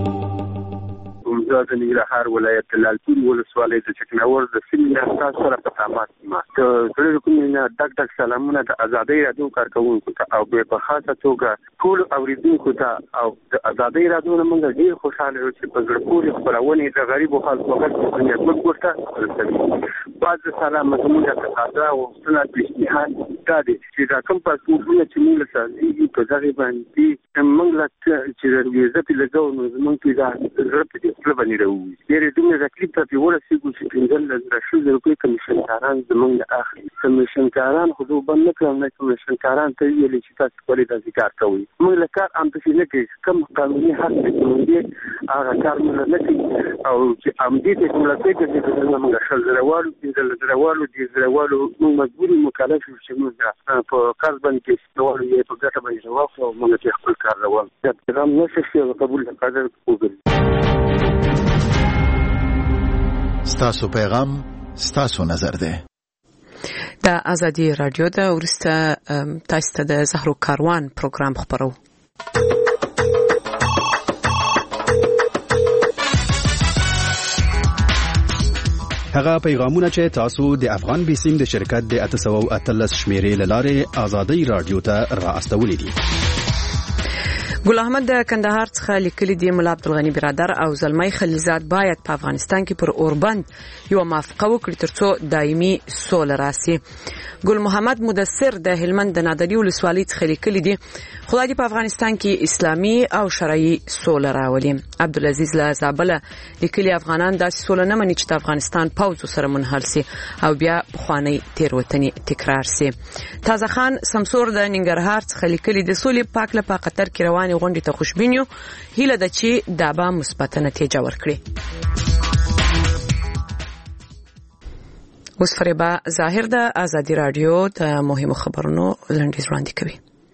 د ننګرهار ولایت لالپور ولسوالۍ د چکناور د سیمې تاسو سره په تماس ما ته ټول کوم نه ډک ډک سلامونه د ازادۍ رادیو کارکونکو ته او په خاصه توګه ټول اوریدونکو ته او د ازادۍ رادیو نه موږ ډیر خوشاله یو چې په ګډپوري خبرونه د غریبو خلکو په خدمت کې کوټه ورسوي. بعض سلام زموږ ته تازه او سنت پیشنهاد دا دي چې دا کوم پاسپورتونه چې موږ سره په ځای باندې موږ لا چې د ویزه په لګاو نو موږ په دا ضرورت دي باندې راوي ډېر دومره تکلیف ته ورسېږو چې پنځه لس روپۍ کمیشنکاران زموږ نه اخلي. کمیشنکاران خو دوی بند نه کړم نه کمیشنکاران ته ویلي چې تاسو ولې داسې کار کوئ. موږ له کار همداسې نه کوي کوم قانوني حق دی چې هغه کار موږ نه کوي او چې همدې ته کوم لکه چې موږ شل زره والو پنځه زره والو دېرش زره والو موږ مجبور یو مکلف یو چې موږ په قرض باندې کې والو یې په ګټه باندې جواب او موږ ته خپل کار روان دا پیغام نشي چې قبول قدر وګورئ. ستاسو پیغام ستاسو نظر ده. د ازادي رادیو د ورسته تاسو ته د زهرو کاروان پروګرام خبرو. هغه پیغامونه چې تاسو د افغان بیسیم د شرکت د اته سوه او اتلس شمیرې لاره ازادي رادیو ته را استولې دي. ګل احمد د کندهار څخه لیکلي دی مولا عبدالغنی برادر او زلمی خلیزاد باید په افغانستان کې پر اوربند یو موافقه وکړي ترڅو دایمي سوله راسي. ګل محمد مدثر د هلمند د نادری ولسوالۍ څخه لیکلي دی خدای دې په افغانستان کې اسلامي او شرعي سوله راولي. عبدالعزیز له زابل لیکلي افغانان داسې سوله نه مني چې د افغانستان پوځ سره منحل سي او بیا پخوانی تیروتنې تکرار سي. تازه خان سمسور د ننګرهار څخه لیکلي د سولې پاک له په قطر کې روان غونډې ته خوشبین یو هیله ده چې دا به مثبت نتیجه ورکړي. اوس فریبا ظاهر د ازادي رادیو د مهمو خبرونو لنډیز وړاندې کوي.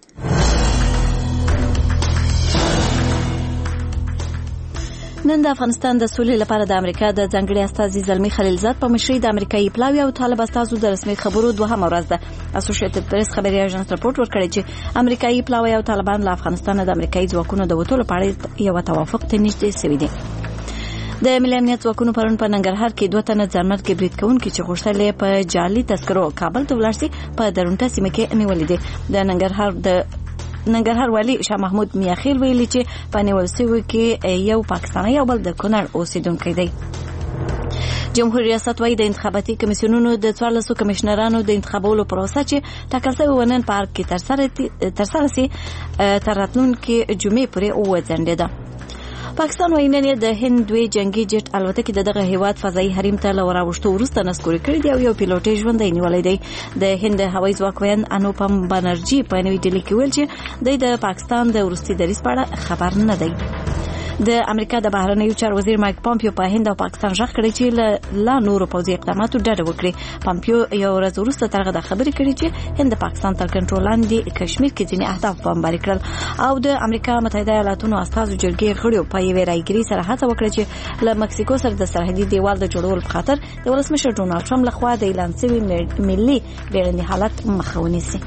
نن د افغانستان د سولې لپاره د امریکا د ځانګړي استازي زلمی خلیلزاد په مشرۍ د امریکایي پلاوی او طالب استازو د رسمي خبرو دوهمه ورځ ده. اسوسییټډ پریس خبري اژانس راپورټ ورکړی چې امریکایي پلاوی او طالبان له افغانستان د امریکایي ځواکونو د وټولو په اړه یو توافق ته نږدې شوي دي. د ملي امنیت ځواکونو پرون په ننګرهار کې دوه تنه ځانمرګ کې برید کوونکي چې غوښتل یې په جعلي تذکرو کابل ته ولاړ شي په درونټه سیمه کې نیولې دي. د ننګرهار د ننګرهار والی شاه محمود میاخیل ویلي چې په نیول شوي کې یو پاکستاني او بل د کونړ اوسیدونکی دی. جمهوریت ریاست وايي د انتخاباتي کمیسیونونو د څوارلسو کمشنرانو د انتخابولو پروسه چې ټاکل شوې ونن پارک کې ترسره ترسره سي تر راتلونکي جمعې پورې وځنډېده. پاکستان وايي نن د هند دوی جنگي جټ الوتکې د دغه هیواد فضایي حریم ته لوراوښتو وروسته نسکوري کړی دی او یو پیلوټ ژوندی نیولای دی. د هند هوایي ځواک ویان انوپم بنرجي په نوې ډیلي کې ویل چې د پاکستان د وروستي دریځ په اړه خبر نه دی. د امریکا د بهرنیو چارو وزیر مایک پامپیو په هند او پاکستان ژغ کړی چې لا نورو پوځي اقداماتو ډډه وکړي. پامپیو یو ورځ وروسته ترغه د خبرې کړې چې هند د پاکستان تر کنټرول لاندې کشمیر کې ځینې اهداف بمباري کړل او د امریکا متحده ایالاتونو استازو جرګې غړو په یوې رايګري سره هڅه وکړه چې له مکسیکو سره د سرحدي دیوال د جوړولو په خاطر د ولسمشر ډونالډ ټرمپ لخوا د اعلان شوي ملي بیړني حالت مخه ونیسي.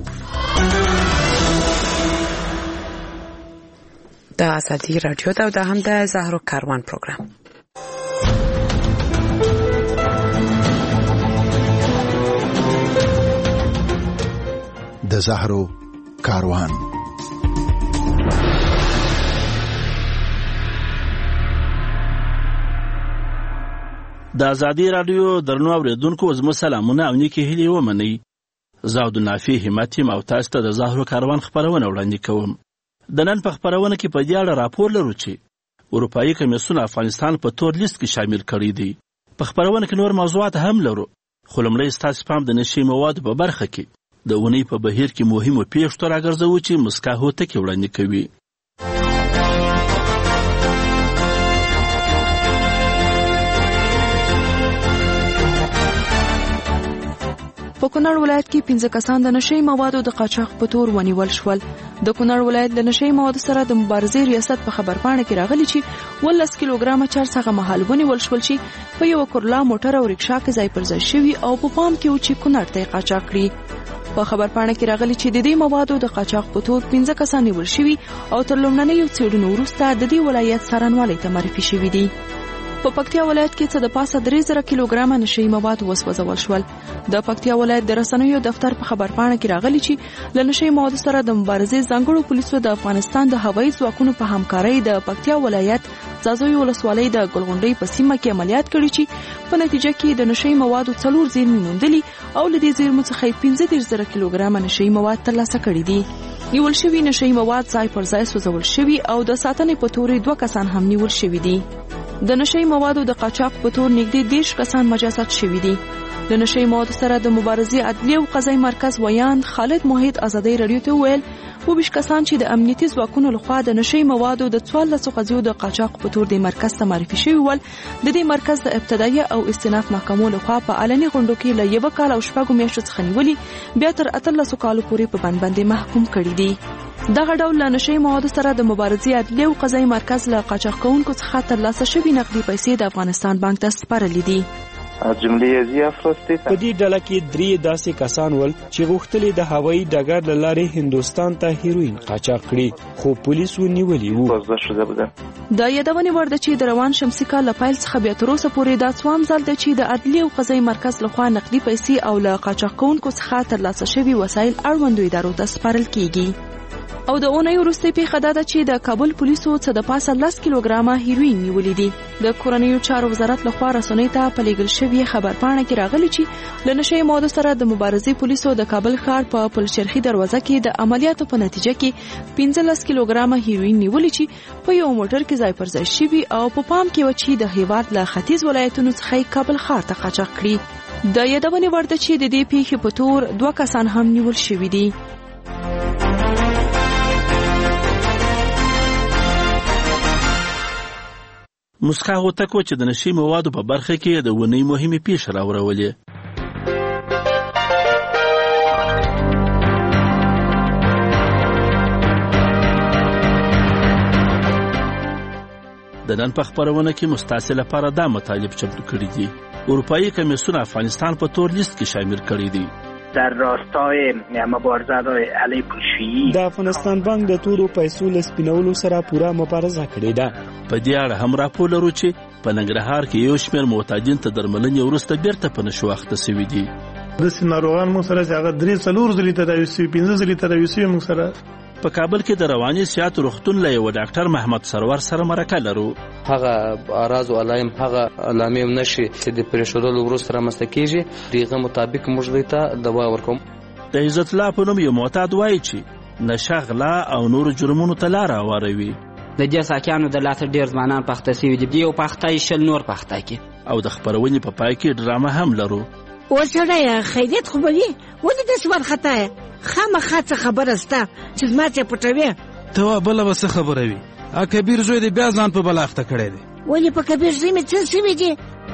د ازادي رادیو دا د هم د زهرو کاروان پروګرام. د زهرو کاروان د ازادي رادیو درنو اوریدونکو زموږ سلامونه او نیکی هیلې ومنئ. زه عبدالنافع همت یم او تاسو ته د زهرو کاروان خبرونه وړاندې کوم. د نن په خبرونه کې په دې اړه راپور لرو چې اروپایي کمیسیون افغانستان په تور لیست کې شامل کړی دی. په خبرونه کې نور موضوعات هم لرو خو لومړی ستاسو پام د نشي موادو په برخه کې د اونۍ په بهیر کې مهمو پیښو ته راګرځوو چې مسکا هوتکې وړاندې کوي. په کونړ ولایت کې پنځه کسان د نشي موادو د قاچاق په تور ونیول شول. د کونړ ولایت د نشي موادو سره د مبارزې ریاست په خبرپاڼه کې راغلی چې ولس کیلوګرامه چرس هغه مهال ونیول شول چې په یو کورلا موټر او رکشا کې ځای پر ځای شوي او په پام کې و چې کونړ ته قاچاق کړي. په خبرپاڼه کې راغلی چې د دې موادو د قاچاق په تور پنځه کسان نیول شوي او تر لومړنیو څېړنو وروسته د دې ولایت څارنوالۍ ته معرفي شوي دي. په پکتیا ولایت کې څه د پاسه درې زره کیلوګرامه نشي مواد وسوځول شول. د پکتیا ولایت د رسنیو دفتر په خبرپاڼه کې راغلی چې ل نشي مواد سره د مبارزې ځانګړو پولیسو د افغانستان د هوایي ځواکونو په همکارۍ د پکتیا ولایت زازوی ولسوالۍ د ګلغونډۍ په سیمه کې عملیات کړي چې په نتیجه کې د نشي موادو څلور زیرمې موندلي او له دې زیرمو څخه پنځه دېرش زره کیلوګرامه نشي مواد ترلاسه کړي دي. نیول شوي نشي مواد ځای پر ځای سوځول شوي او د ساتنې په تورې دوه کسان هم نیول شوي دي. د نشئی موادو د قاچاق په تور نږدې دیرش کسان مجازات شوي دي. د نشئی موادو سره د مبارزې عدلیې او قضایي مرکز ویاند خالد موحد ازادۍ رادیو ته وویل اوویشت کسان چې د امنیتي ځواکونو لخوا د نشئی موادو د څوارلسو قضیو د قاچاق په تور د مرکز ته معرفي شوي ول، د دې مرکز د ابتدایي او استئناف محکمو لخوا په علني غونډو کې له یوه کال او شپږو میاشتو څخه نیولي بیا تر اتلسو کالو پورې په بند باندې محکوم کړي دي. دغه ډول له نشئی موادو سره د مبارزې عدلیې او قضایي مرکز له قاچاق کوونکو څخه ترلاسه شوي نقدي پیسې د افغانستان بانک ته سپارلې دي. جملې ازیا فرسته په دې ډله کې درې داسې کسان ول چې غوښتلې د هوایي ډګر له لارې هندوستان ته هیروین قاچاق کړي، خو پولیسو نیولي وو. د یادونې وړ ده چې د روان شمسي کال له پیل څخه بیا تر اوسه پورې دا څوام ځل ده چې د عدلیې او قضایي مرکز لخوا نقدي پیسې او له قاچاق کوونکو څخه ترلاسه شوي وسایل اړوندو ادارو ته سپارل کیږي. او د اونۍ وروستۍ پیښه دا ده چې د کابل پولیسو څه د پاسه لس کیلوګرامه هیروین نیولي دي. د کورنیو چارو وزارت لخوا رسنیو ته په لیږل شوې خبرپاڼه کې راغلي چې له نشئی موادو سره د مبارزې پولیسو د کابل ښار په پلچرخي دروازه کې د عملیاتو په نتیجه کې پنځلس کیلوګرامه هیروین نیولي چې په یو موټر کې ځای پر ځای شوي او په پام کې و چې د هیواد له ختیځ ولایتونو څخه کابل ښار ته قاچاق کړي. د یادونې وړ ده چې د دې پیښې په تور دوه کسان هم نیول شوي دي. مسخه هوتکو چې د نشئی موادو په برخه کې د ونې مهمې پیښې راوړولې. د نن په خپرونه کې مستعصل لپاره دا مطالب چمتو کړي دي. اروپایي کمیسیون افغانستان په تور لیست کې شامل کړي دي. در راستای مبارزه علیه پولشویی د افغانستان بانک د تورو پیسو له سپینولو سره پوره مبارزه کړې ده. په دې اړه هم راپور لرو چې په ننګرهار کې یو شمېر معتادین ته درملنې وروسته بیرته په نشو اخته شوي دي. داسې ناروغان موږ سره چې هغه درې څلور ځلې تداوي شوي، پنځه ځلې تداوي شوي موږ سره. په کابل کې د رواني سیاحت روغتون له یوه ډاکټر محمد سرور سره مرکه لرو. هغه اعراض او علائم هغه علامې او نښې چې د پرېښودلو وروسته رامنځته کېږي د هغه مطابق موږ دوی ته دوا ورکوم. د عزت الله په نوم یو معتاد وایي چې نشه، غلا او نورو جرمونو ته لاره هواروي. د دې ساکیانو د لاته ډېر ځوانان پخته سوي دي، یو پخته یې شل نور پخته کې. او د خپرونې په پای کې ډرامه هم لرو. وسړی خیریت خو به وي، ولې داسې وارخطا یې؟ خامخا څه خبره سته چې زما څه پټوې؟ ته بله به څه خبره وي؟ ا کبیر زوی دی بیا ځان په بله اخته کړی دی. ولې په کبیر زوی مې څه سوي دي؟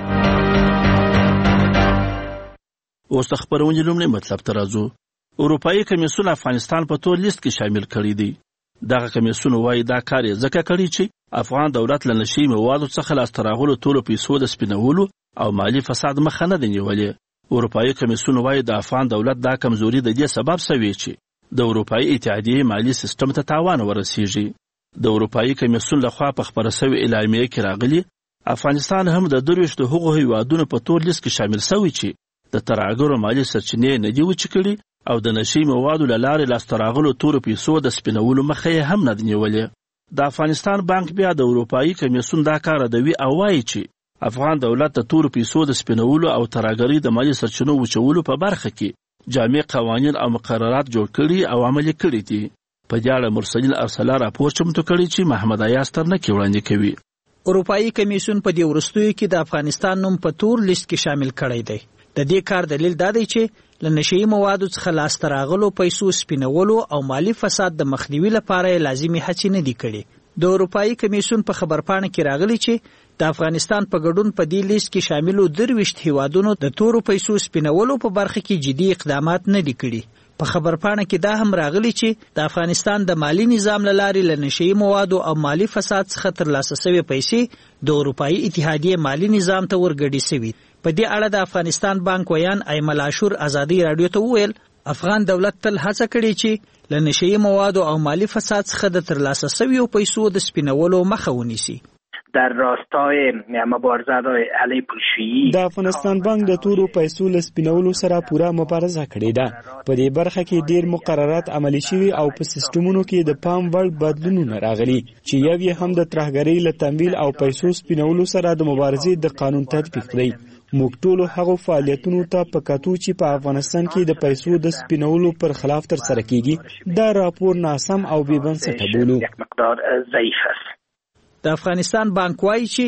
اوس د خپرونې لومړی مطلب ته راځو. اروپایي کمیسیون افغانستان په تور لیست کې شامل کړي دي. دغه کمیسیون وایي دا کار یې ځکه کړی چې افغان دولت له نشئی موادو څخه لاسته راغلو ټولو پیسو د سپینولو او مالي فساد مخه نه ده نیولې. اروپایي کمیسیون وایي د افغان دولت دا کمزوري د دې سبب سوي چې د اروپایي اتحادیې مالي سیستم ته تاوان ورسیږي. د اروپایي کمیسیون لخوا په خپره سوي اعلامیه کې راغلي افغانستان هم د درویشتو هغو هیوادونو په تور لیست کې شامل سوی چې د ترهګرو مالي سرچینې نه دي وچې کړي او د نشئی موادو له لارې لاسته راغلو تورو پیسو د سپینولو مخه یې هم نه ده نیولې. د افغانستان بانک بیا د اروپایي کمیسیون دا کار ردوي او وایي چې افغان دولت د تورو پیسو د سپینولو او ترهګرۍ د مالي سرچینو وچولو په برخه کې جامع قوانین او مقررات جوړ کړي او عملي کړي دي. په دې اړه مرسل ارسلا راپور چمتو کړی چې محمد ایاز ترنکي وړاندې کوي. اروپایي کمیسیون په دې وروستیو کې د افغانستان نوم په تور لیست کې شامل کړی دی. د دې کار دلیل دا دی چې له نشئی موادو څخه لاسته راغلو پیسو سپینولو او مالي فساد د مخنیوي لپاره لازمي هڅې نه دي کړي. د اروپایي کمیسیون په خبرپاڼه کې راغلي چې د افغانستان په ګډون په دې لیست کې شاملو درویشت هیوادونو د تورو پیسو سپینولو په برخه کې جدي اقدامات نه دي کړي. په خبرپاڼه کې دا هم راغلي چې د افغانستان د مالی نظام له لارې له نشئی موادو او مالی فساد څخه ترلاسه شوې پیسې د اروپایي اتحادیې مالی نظام ته ورګډې شوي. په دې اړه د افغانستان بانک ویان ایمل عاشور ازادۍ رادیو ته وویل افغان دولت تل هڅه کړې چې له نشئی موادو او مالی فساد څخه د ترلاسه شویو پیسو د سپینولو مخه ونیسي. در راستای مبارزه علیه پولشویی د افغانستان بانک د تورو پیسو له سپینولو سره پوره مبارزه کړې ده. په دې برخه کې ډیر مقررات عملي شوي او په سیستمونو کې د پام وړ بدلونونه راغلي چې یو یې هم د ترهګرۍ له تمویل او پیسو سپینولو سره د مبارزې د قانون تطبیق دی. موږ ټولو هغو فعالیتونو ته په کتو چې په افغانستان کې د پیسو د سپینولو پر خلاف ترسره کیږي دا راپور ناسم او بې بنسټه بولو. د افغانستان بانک وایي چې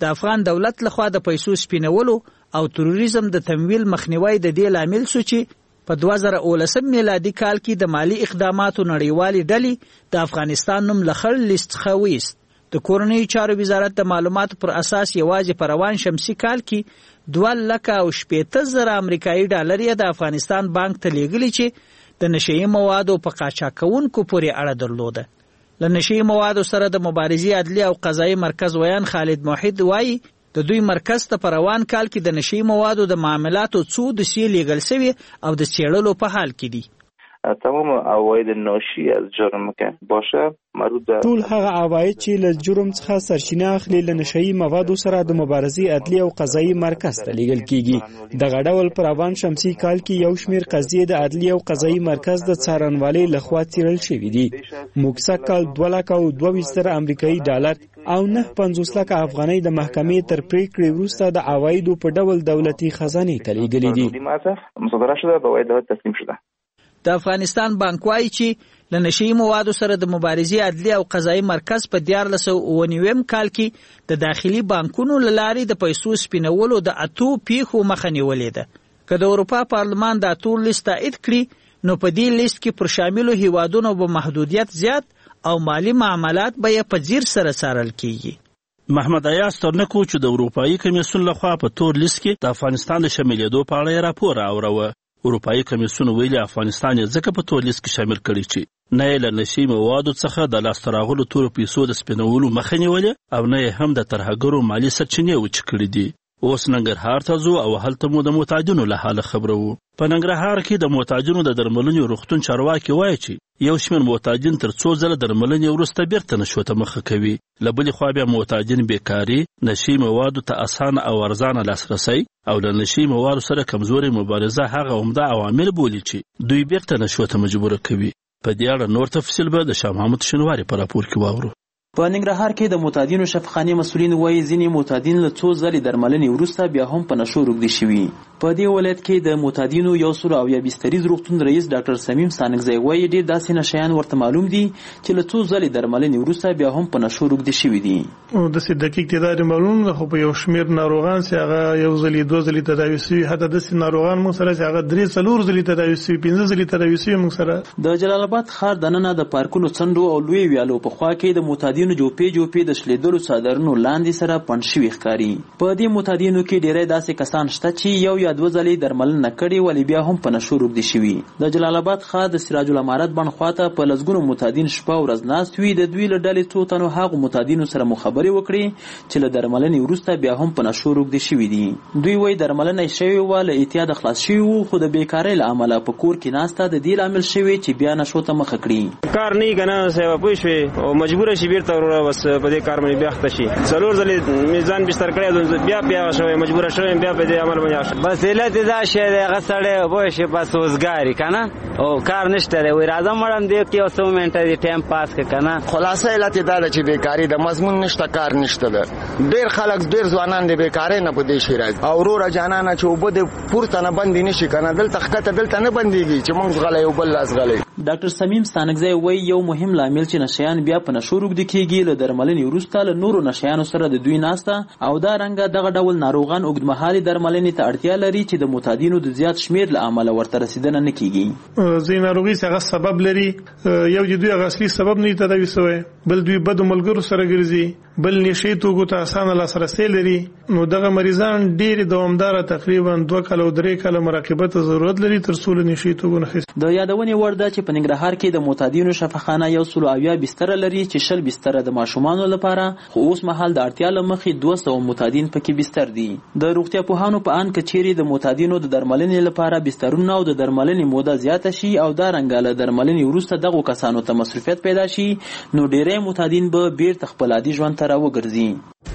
د افغان دولت لخوا د پیسو سپینولو او تروریزم د تمویل مخنیوي د دې لامل شو چې په دوه زره اوولسم میلادي کال کې د مالی اقداماتو نړیوالې ډلې د افغانستان نوم له خړ لیست څخه ویست. د کورنیو چارو وزارت د معلوماتو پر اساس یوازې په روان شمسي کال کې دوه لکه او شپېته زره امریکایي ډالر یې د افغانستان بانک ته لیږلي چې د نشهیي موادو په قاچاقونکو پورې اړه درلوده. له نشهیي موادو سره د مبارزې عدلي او قضایي مرکز ویان خالد موحد وایي د دوی مرکز ته په روان کال کې د نشهیي موادو د معاملاتو څو دوسیې لیږل شوي او د څېړلو په حال کې دي. تمام عواید ناشی از جرم که باشه مربوط به ټول هغه عواید چې له جرم څخه سرچینه اخلي له نشهیي موادو سره د مبارزې عدلي او قضایي مرکز ته لیږل کیږي. دغه ډول پر روان شمسي کال کې یو شمېر قضیې د عدلي او قضایي مرکز د څارنوالۍ لخوا څېړل شوي دي. موږ سږکال دوه لکه او دوه ویشت زره امریکایي ډالر او نه پنځوس لکه افغانۍ د محکمې تر پریکړې وروسته د عوایدو په ډول دولتي خزانې ته لیږلي دي. مصادره شده به وای دولت تسلیم شده. د افغانستان بانک وایي چې له نشهیي موادو سره د مبارزې عدلي او قضایي مرکز په دیارلس سوه اووه نویم کال کې د داخلي بانکونو له لارې د پیسو سپینولو د اتو پیښو مخه نیولې ده. که د اروپا پارلمان دا ټول لیست تایید کړي نو په دې لیست کې پر شاملو هیوادونو به محدودیت زیات او مالی معاملات به یې په ځیر سره څارل کیږي. محمد ایاز ترنکو چې د اروپایي کمیسیون لخوا په تور لیست کې د افغانستان د شاملېدو په اړه راپور راوړه. اروپایي کمیسیون ویلي افغانستان یې ځکه په تور لیست کې شامل کړی چې نه یې له نشهیي موادو څخه د لاسته راغلو تورو پیسو د سپینولو مخه نیولې او نه یې هم د ترهګرو مالي سرچینې وچې کړي دي. اوس ننګرهار ته ځو او هلته مو د معتادینو له حاله خبرو. په ننګرهار کې د معتادینو د درملنې روغتون چارواکي وایي چې یو شمېر معتادین تر څو ځله درملنې وروسته بیرته نشو ته مخه کوي. له بلې خوا بیا معتادین بیکاري، نشهیي موادو ته اسانه او ارزانه لاسرسی او له نشهیي موادو سره کمزوري مبارزه هغه عمده عوامل بولي چې دوی بیرته نشو ته مجبوره کوي. په دې اړه نور تفصیل به د شاه محمود شینواري په راپور کې واورو. په ننګرهار کې د معتادینو شفاخانې مسؤلین وایي ځینې معتادین له څو ځلې درملنې وروسته بیا هم په نشو روږدي شوي. په دې ولایت کې د معتادینو یو سل اویا بستریز روغتون رئیس ډاکټر صمیم سانګزی وایي ډېر داسې نشیان ورته معلوم دي چې له څو ځلې درملنې وروسته بیا هم په نشو روږدي شوي دي. داسې دقیق تعداد معلوم نه، خو په یو شمېر ناروغان چې هغه یو ځلې دوه ځلې تداوي شوي، حتی داسې ناروغان موږ سره چې هغه درې څلور ځلې تداوي شوي، پنځه ځلې تداوي شوي موږ سره. د جلال آباد ښار دننه د پارکونو څنډو او لوی ویالو په خوا کې د معتادینو جوپې جوپې د شلیدلو څادرونو لاندې سره پنډ شوي ښکاري. په دې معتادینو کې ډېری داسې کسان شته چې یو یا دوه ځلې درملنه کړې ولې بیا هم په نشو روږدي شوي. د جلال آباد ښار د سراج العمارت بڼ خواته په لسګونو معتادین شپه ورځ ناست وي. د دوی له ډلې څو تنو هغو معتادینو سره مو خبرې وکړې چې له درملنې وروسته بیا هم په نشو روږدي شوي دي. دوی وایي درملنه یې شوې وه، له اعتیاده خلاص شوي وو، خو د بیکارۍ له امله په کور کې ناسته د دې لامل شوې چې بیا نشو ته مخه کړي. کار نه یې که نه صاحب پوه شوې او مجبوره شي بیرته وروره بس په دې کار باندې بیا خته شي. څلور ځلې میزان بستر کړی بیا بیا شوی مجبوره شوی بیا په دې عمل باندې بس علت دا شی دی هغه سړی پوه شي بس روزګاري که نه او کار نشته دی. وایي راځه مړم دې کې یو څو منټه دې ټایم پاس کړه که نه. خلاصه علت دا ده چې بیکاري د مضمون نشته، کار نشته ده. ډېر خلک ډېر ځوانان د بیکارۍ نه په دې شي راځي. او وروره جانانه چې اوبه د پورته نه بندې نه شي که نه، دلته ښکته دلته نه بندېږي چې موږ زغلی یو بل لاس غلی. ډاکټر صمیم ستانکزی وایي یو مهم لامل چې نشیان بیا په نشو روږدي کېږي له درملنې وروسته له نورو نشیانو سره د دوی ناسته او دا رنګه دغه ډول ناروغان اوږدمهالې درملنې ته اړتیا لري چې د معتادینو د زیات شمېر له امله ورته رسیدنه نه کېږي. ځینې ناروغي چې هغه سبب لري، یو چې دوی هغه اصلي سبب نه تداوي شوی، بل دوی بدو ملګرو سره ګرځي، بل نشي توکو ته اسانه لاسرسی لري. نو دغه مریضان ډېر دوامداره تقریبا دوه کاله او درې کاله مراقبت ضرورت لري تر څو له نشي توکو نه خلاص. د یادونې وړ ده چې په ننګرهار کې د معتادینو شفاخانه یو سل اویا بستره لري چې شل بستره د ماشومانو لپاره، خو اوس مهال د اړتیا له مخې دوه سوه معتادین پکې بستر دي. د روغتیا پوهانو په اند که چیرې د معتادینو د درملنې لپاره بسترونه او د درملنې موده زیاته شي او دا رنګه له درملنې وروسته دغو کسانو ته مصروفیت پیدا شي، نو ډېری معتادین به بیرته خپل عادي ژوند ته راوګرځي.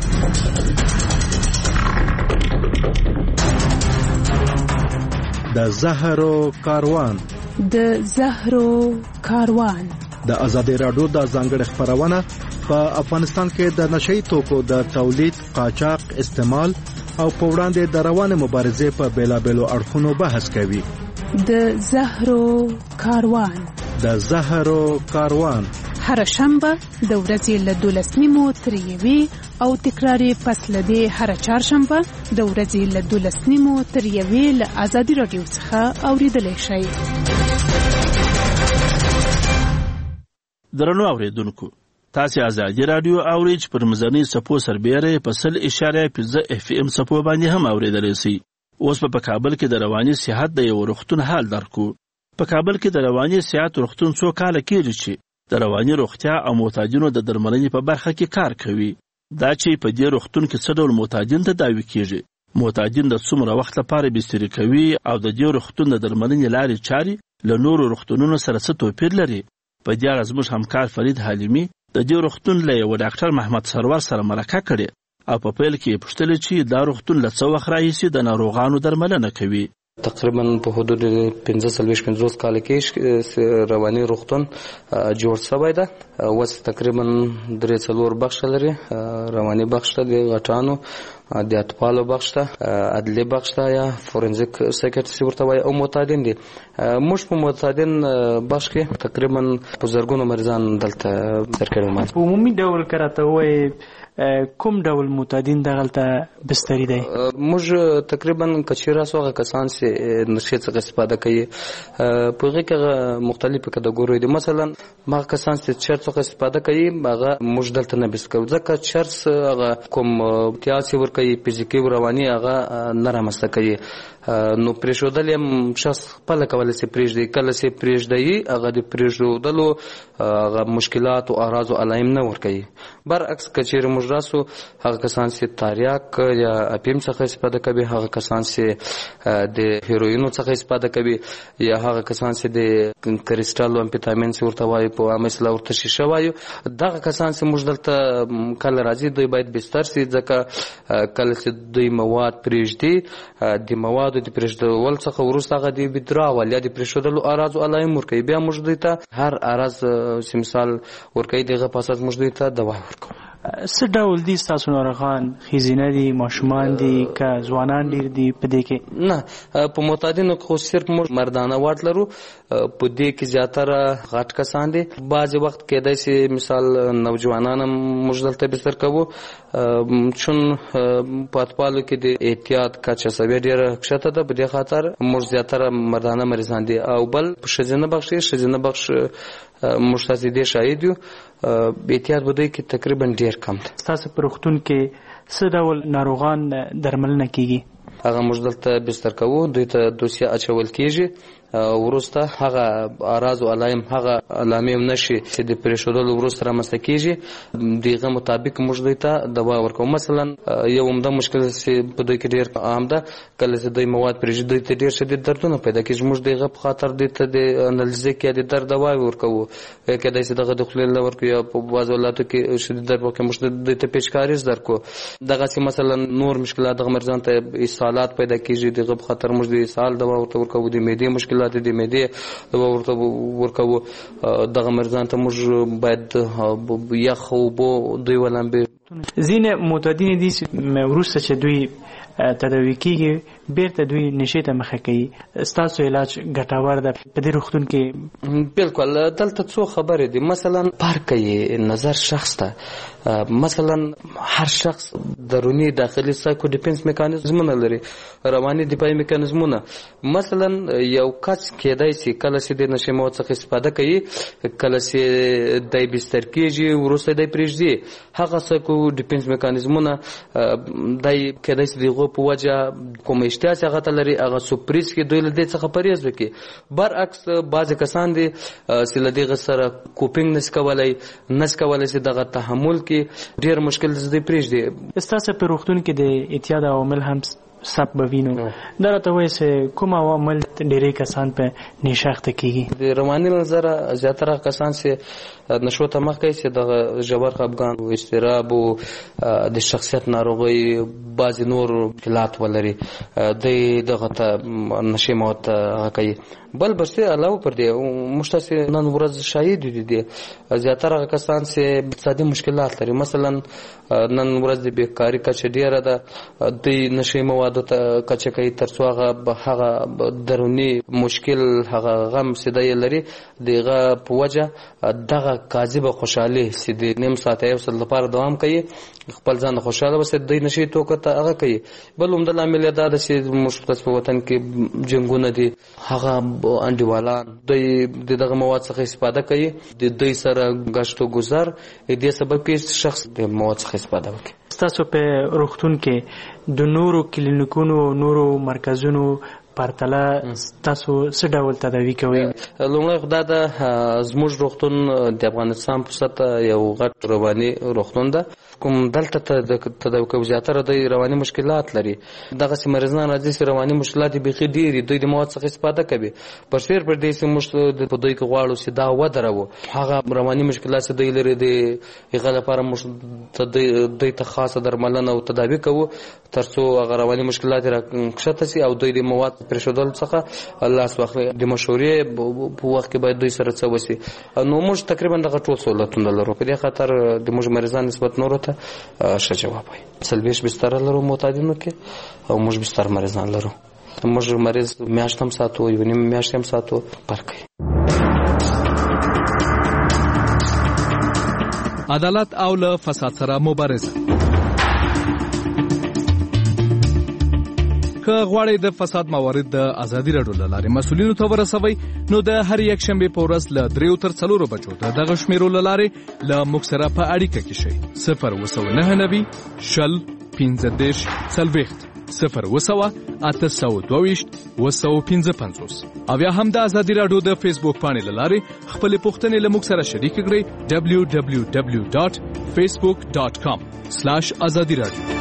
د زهرو کاروان د زهرو کاروان د ازادي راډیو د ځانګړي خبرونه په افغانستان کې د نشئی توکو د تولید، قاچاق، استعمال او په وړاندې د روانې مبارزې په بیلابېلو اړخونو بحث کوي. د زهرو کاروان د زهرو کاروان هر شنبه د ورځې له دولس نیمو تر یوې او تکراري پس له دې هر چهارشنبه د ورځې له دولس نیمو تر یوې له ازادي راډیو څخه اوریدلی شئ. درنو اوریدونکو، تاسو ازادي راډیو اورئ چې پر مزنی سپو سربېره په سل اشاره پنځه اف ام سپو باندې هم اوریدلی شئ. اوس په کابل کې د رواني صحت د یو روغتون حال درکو. په کابل کې د رواني صحت روغتون څو کاله کېږي چې د رواني روغتیا او محتاجینو د درملنې په برخه کې کار کوي. دا چې په دې روغتون کې څه ډول محتاجین تداوي کیږي، محتاجین د څومره وخت لپاره بستري کوي، او د دې روغتون د درملنې لارې چارې له نورو روغتونونو سره څه توپیر لري. په دې اړه زموږ همکار فرید حلیمي د دې روغتون له یو ډاکټر محمد سرور سره مرکه کړې او په پیل کې یې پوښتلې چې دا روغتون له څه وخت راهیسې د ناروغانو درملنه کوي. تقریبا په حدود پنځه څلوېښت پنځوس کال کې رواني روغتون جوړ شوی ده. اوس تقریبا درې څلور بخش لري. رواني بخش ته د غټانو، د اطفالو بخش ته، عدلي بخش ته یا فورنزیک سایکیاتري ورته وایي، او معتادین دي. موږ په معتادین بخش کې تقریبا په زرګونو مریضان دلته درکړو. په عمومي ډول که راته ووایي کوم ډول معتادین دغلته بستري دی؟ موږ تقریبا که چېرې راسو هغه کسان چې نشې څخه استفاده کوي په هغې کې هغه مختلفې کټګورۍ دي. مثلا هغه کسان چې چرس څخه استفاده کوي هغه موږ دلته نه بیست کوو، ځکه چرس هغه کوم امتیاز چې ورکوي فزیکي او رواني هغه نه رامنځته کوي. نو پرېښودل هم شخص خپله کولی شي پرېږدي. کله چې پرېږدي هغه د پرېښودلو هغه مشکلات او اعراض او علایم نه ورکوي. برعکس که چېرې موږ راسو هغه کسان چې تاریاک یا اپیم څخه استفاده کوي، هغه کسان چې د هیروینو څخه استفاده کوي، یا هغه کسان چې د کریسټال او امفیتامین چې ورته وایي په عامه اصطلاح ورته شیشه وایو، دغه کسان چې موږ دلته کله راځي دوی باید بستر شي، ځکه کله چې دوی مواد پرېږدي د موادو د پرېږدول څخه وروسته هغه د ویدراول یا د پرېښودلو اعراض او علایم ورکوي. بیا موږ دوی ته هر اعراض چې مثال ورکوي د هغه په اساس موږ دوی ته دوا ورکوو. څه ډول دي ستاسو ناروغان؟ ښځینه دي، ماشومان دي، که ځوانان ډېر دي په دې کې؟ نه، په معتادینو کې خو صرف موږ مردانه واټ لرو. په دې کې زیاتره غټ کسان دي. بعضې وخت کېدای شي مثال نوجوانان هم موږ دلته بستر کوو، چون په اطفالو کې د احتیاط کچه سویه ډېره کښته ده، په دې خاطر موږ زیاتره مردانه مریضان دي. او بل په ښځینه بخش کې ښځینه بخش موږ تاسې دې شاهد یو، احتیاط په دوی کې تقریبا ډېر کم ده. ستاسو په روغتون کې څه ډول ناروغان درملنه کیږي؟ هغه موږ دلته بستر کوو، دوی ته دوسیه اچول کېږي. وروسته هغه اعراض او علایم، هغه علامې او نښې چې د پرېښودلو وروسته رامنځته کېږي، د هغه مطابق موږ دوی ته دوا ورکوو. مثلا یو عمده مشکل چې په دوی کې ډېر عام ده، کله چې دوی مواد پرېږدي دوی ته ډېر شدید دردونه پیدا کېږي. موږ د هغه په خاطر دوی ته د انالزیک یا د درد دواوې ورکوو. کېدای شي دغه د خولې له ورکوو، یا په بعضو حالاتو کې شدید درد وکړي موږ دوی ته پیچکاریز درکوو. دغسې مثلا نور مشکلات دغه مریضانو ته اسهالات پیدا کېږي، د هغه په خاطر موږ د اسهال دوا ورته ورکوو. د معدې مشکلات د معدې دوا ورته ورکوو. دغه مریضانو ته موږ باید یخ اوبه دوی ولامبې. ځینې معتادین دي چې وروسته چې دوی تداوي کېږي بیرته دوی نشې ته مخه کوي. ستاسو علاج ګټور ده په دې روغتون کې؟ بالکل. دلته څو خبرې دي. مثلا فرق یې نظر شخص ته. مثلا هر شخص دروني داخلي سایکو ډیفنس میکانیزمونه لري، رواني دفاعي میکانیزمونه. مثلا یو کس کېدای شي کله چې د نشې مواد څخه استفاده کوي، کله چې دی بستر کېږي وروسته دی پرېږدي، هغه سایکو ډیفنس میکانیزمونه دی کېدای شي د هغو په وجه کوم اشتها چې هغه ته لري هغه سپریز کړي، دوی له دې څخه پرهیز وکړي. برعکس بعضې کسان دي چې له دغه سره کوپینګ نشي کولی نشي کولی چې دغه تحمل کې ډېر مشکل دوی پرېږدي. ستاسو په روغتون کې د اعتیاد عوامل هم سبب وینو، دا راته وایي چې کوم عوامل ډېری کسان په نشه اخته کېږي؟ د رواني نظره زیاتره کسان چې نشو ته مخ کوي چې دغه ژور خفګان او اضطراب او د شخصیت ناروغۍ بعضې نور مشکلات ولري، دوی دغه ته نشې مواد هغه کوي. بل برسې علاوه پر دې موږ تاسې نن ورځ شاهد یو دي زیاتره هغه کسان چې اقتصادي مشکلات لري. مثلا نن ورځ د بیکاري کچه ډېره ده، دوی نشې مواد موادو ته کچه کوي تر څو هغه هغه دروني مشکل هغه غم سیده یې لري دغه په وجه دغه کاذبه خوشحالي چې د نیم ساعت یو سل لپاره دوام کوي خپل ځان خوشاله وسه د نشي توکو ته هغه کوي. بل هم د لامل دا د چې مشکل په وطن کې جنگونه دي هغه انډیوالان د دغه مواد څخه استفاده کوي د دوی سره غشت او گذر دې سبب کې شخص د مواد څخه استفاده کوي. تاسو په روغتون کې د نورو کلینیکونو نورو مرکزونو پرتله تاسو څه ډول تداوی کوئ؟ لومړی خو دا ده زموږ روغتون د افغانستان په سطحه یو غټ رواني روغتون ده کوم دلته تداوی کوي زیاتره د رواني مشکلات لري. دغسې مریضان راځي چې رواني مشکلات یې بیخي ډېر دي دوی د مواد څخه استفاده کوي په شمېر پر دې چې موږ په دوی کې غواړو چې دا ودروو هغه رواني مشکلات چې دوی لري د هغه لپاره موږ دوی ته خاصه درملنه او تداوی کوو تر څو هغه رواني مشکلات یې راکښته شي او دوی د مواد پرېښودلو څخه الله واخلي. د مشورې په وخت کې باید دوی سره څه وشي. نو موږ تقریبا دغه ټول سهولتونه لرو په دې خاطر د موږ مریضان نسبت نورو ته ښه جواب وایي. څلوېښت بستره لرو معتادینو کې او موږ بستر مریضان لرو. موږ مریض میاشت هم ساتو یو نیم میاشت هم ساتو فرق کوي. عدالت او له فساد سره مبارزه. که غواړئ د فساد موارد د ازادي راډیو له لارې مسؤلینو ته ورسوئ نو د هر یک شنبې په ورځ له دریو تر څلورو بجو د دغه شمیرو له لارې له موږ سره په اړیکه کې شئ. صفر اووه سوه نهه نوي شل پنځه دېرش څلوېښت صفر اووه سوه اته سوه دوه ویشت اووه سوه پنځه پنځوس او یا هم د ازادي راډیو د فیسبوک پاڼې له لارې خپلې پوښتنې له موږ سره شریکې کړئ ډبلیو ډبلیو ډبلیو ډاټ فیسبوک ډاټ کام سلاش ازادي راډیو.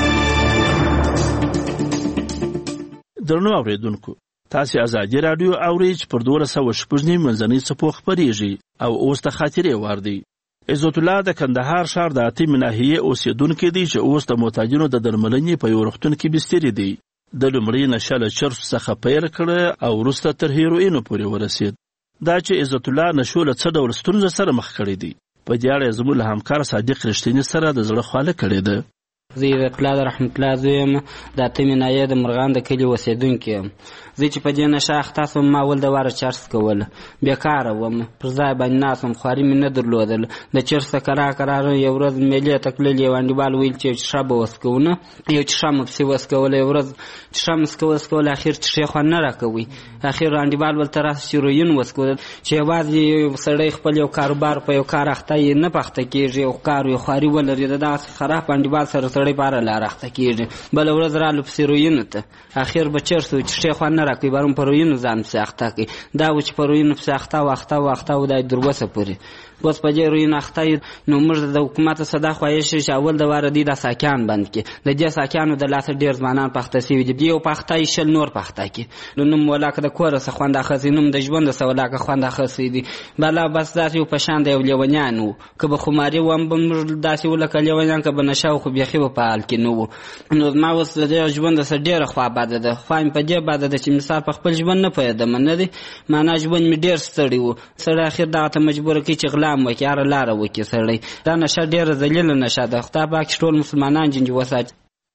درنو اوریدونکو تاسو ازادي راډیو اورئ چې پر دوه سوه شپږ نیم منځنۍ څپو خپرېږي او اوس د خاطرې وار دی. عزت الله د کندهار ښار د اتمې ناحیې اوسېدونکی دی چې اوس د معتادینو د درملنې په یو روغتون کې بستري دی. د لومړۍ نشه له چرسو څخه پیل کړه او وروسته تر هیروینو پورې ورسېد. دا چې عزت الله نشو له څه ډول ستونزو سره مخ کړی دی په دې اړه زموږ له همکار صادق رښتیني سره د زړه خواله کړې ده. زه د پلار رحمت الله زوی یم د اتمې ناحیې د مرغان د کلي اوسېدونکی یم. زه چې په دې نشه اخته سوم ما ول د واره چرس کوله بېکاره وم پر ځای باندې ناست وم خواري مې نه درلودل د چرس کرا کراره یو ورځ میلې ته تللې یو انډیوال ویل چې ښه به وڅکونه یو څښه مې پسې وڅکوله یو ورځ څښه مې څکه وڅکوله اخر څښې خوند نه راکوي اخر انډیوال ولته راسه چې روین وڅکوله چې یوازې سړی خپل یو کاروبار په یو کار اخته یې نه پخته کېږي یو کار یو خواري ولري د داسې خراب انډیوال سره سړی باره لاره اخته کېږي بله ورځ رالو پسې روینو ته اخر به چرس و څښې خوند نه راکوي بارون په روینو ځان پسې اخته کوي دا و چې په روینو پسې اخته و اخته و اخته و دا در وسه پورې بس په دې روینو اخته نو موږ د حکومت صدا خواهش چې اول د واره دي د ساکان بند کړي د دې ساکانو د لاسه ډېر ځوانان پخته سوي دي یو پخته یې شل نور پخته کړي نو نوم ولاکه د کوره څه خوند اخیستي نوم د ژوند څه ولاکه خوند اخیستی دي بلا بس داسې یو په شان د یو لیونیان و که به خماري وم به موږ داسې ولکه لیونیان که به نشه و خو بیخي به په حال کې نه و نو زما اوس د دې ژوند څه ډېره خوا بده ده خوا مې په دې بده ده چې مثال په خپل ژوند نه پوهېدم نه دی معنا ژوند مې ډېر ستړی و سړی اخر دغه ته مجبوره کوي چې غلا هم وکړي هره لاره وکړي سړی دا نشه ډېره ذلیله نشه ده خدای پاک ټول مسلمانان جنجي وساتي.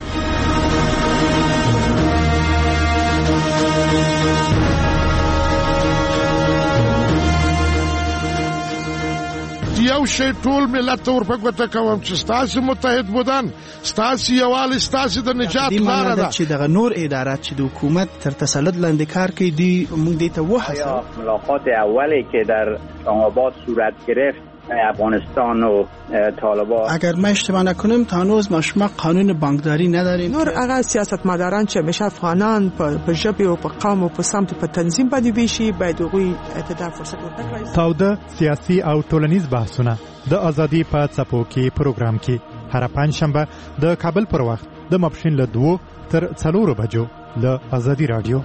یو شی ټول ملت ته ورپګوته کوم چې ستاسو متحد بودن ستاسو یووالی ستاسو د نجات لاره ده چې دغه نور ادارات چې د حکومت تر تسلط لاندې کار کوي دی موږ دې ته وهڅوو. ملاقات اولی که در آباد صورت گرفت افغانستان و طالبان اگر ما اشتباه نکنیم تا هنوز ما شما قانون بانکداری نداریم. نور هغه سیاستمداران چې همیشه افغانان په ژبه او په قوم او په سمت په تنظیم باندې ویشي باید هغوی ته فرصت ورکړي. تاوده سیاسي او ټولنیز بحثونه د ازادي په څپو کې پروګرام کې هر پنځشنبه د کابل پر وخت د ماپښین له دوه تر څلورو بجو له ازادي رادیو.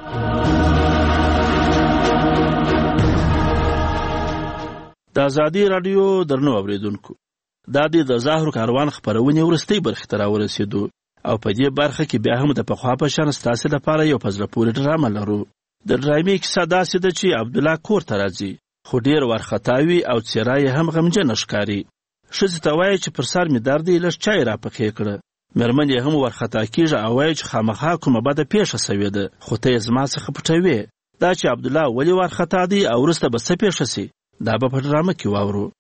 د ازادي رادیو درنو اوریدونکو دا د ظاهر کاروان خبرونه ورستۍ برخه ته راورسېدو او په دې برخه کې بیا هم د پخوا په شان ستاسو لپاره یو پزله پورې ډرامه لرو. د ډرامې کیسه داسې ده چې عبدالله کور ته راځي خو ډېر وارخطاوي او څېره یې هم غمجنه ښکاري. ښځې ته وایي چې پر سر مې درد دی لږ چای راپخې کړه مېرمن یې هم ورخطا کېږي او وایي چې خامخا کومه بده پیښه سوې ده، خو ته یې زما څخه پټوې. دا چې عبدالله ولې وارخطا دی او وروسته به څه پیښه سي، دا به په ډرامه کې واورو.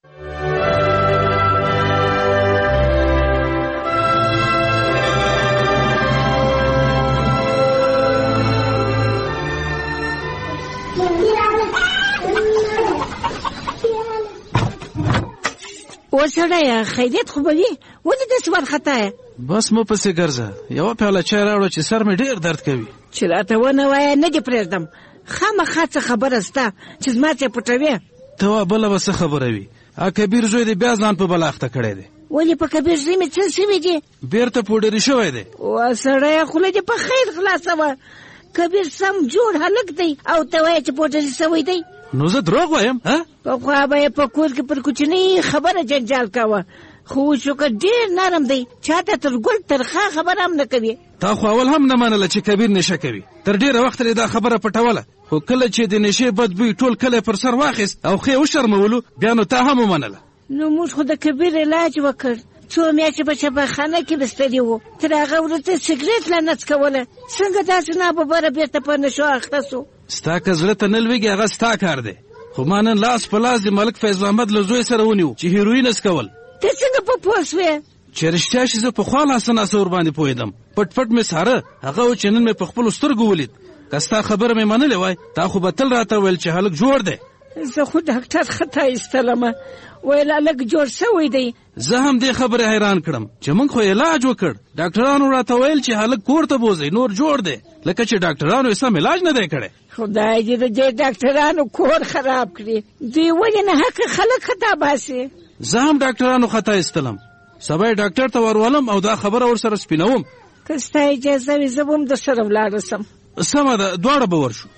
وسړیه خیریت خو به وي، ولې داسې وارخطا یې؟ بس مو پسې ګرځه، یوه پیاله چای راوړه چې سر مې ډېر درد کوي. چې راته ونه وایه نه دې پرېږدم. خامخا څه خبره سته چې زما څه پټوې؟ ته وا بله به څه خبره وي؟ ا کبیر زوی دې بیا ځان په بلا اخته کړی دی. ولې په کبیر زوی مې څه شوي دي؟ بېرته پوډري شوی دی. وسړیه خوله دې په خیر خلاصوه. کبیر سم جوړ هلک دی او ته وایې چې پوډري شوی دی. نو زه دروغ وایم؟ پخوا به یې په کور کې پر کوچنۍ خبره جنجال کوه، خو اوس شکر ډېر نرم دی، چاته تر ګل ترخه خبره هم نه کوي. تا خو اول هم نه منله چې کبیر نشه کوي، تر ډېره وخته یې دا خبره پټوله، خو کله چې د نشې بد بوی ټول کلی پر سر واخیست او ښې وشرمولو بیا نو تا هم ومنله. نو موږ خو د کبیر علاج وکړ، څو میاشتې په شفاخانه کې بستري وو، تر هغه وروسته سګرېټ لا نڅکوله. څنګه داسې ناببره بېرته په نشو اخته سو؟ ستا که زړه ته نه لوېږي هغه ستا کار دی، خو ما نن لاس په لاس د ملک فیض محمد له زوی سره ونیو چې هیروین اسکول. ته څنګه په پوه سوې؟ چې رښتیا چې زه پخوا لاسه ناسه ورباندې پوهېدم، پټ پټ مې څاره، هغه و چې نن مې په خپلو سترګو ولید. که ستا خبره مې منلې وای تا خو به تل راته ویل چې هلک جوړ دی. زه خو ډاکټر خطا ایستلمه، ویل هلک جوړ شوی دی. زه هم دې خبرې حیران کړم چې موږ خو علاج وکړ، ډاکټرانو راته ویل چې هلک کور ته بوځئ نور جوړ دی، لکه چې ډاکټرانو یې سم علاج نه دی کړی. خدای دې د دې ډاکټرانو کور خراب کړي، دوی ولې نه حق خلک خطا باسي. زه هم ډاکټرانو خطا ایستلم، سبا یې ډاکټر ته ورولم او دا خبره ورسره سپینوم. که ستا اجازه وي زه به هم درسره ولاړه سم. سمه ده، دواړه به ورشو.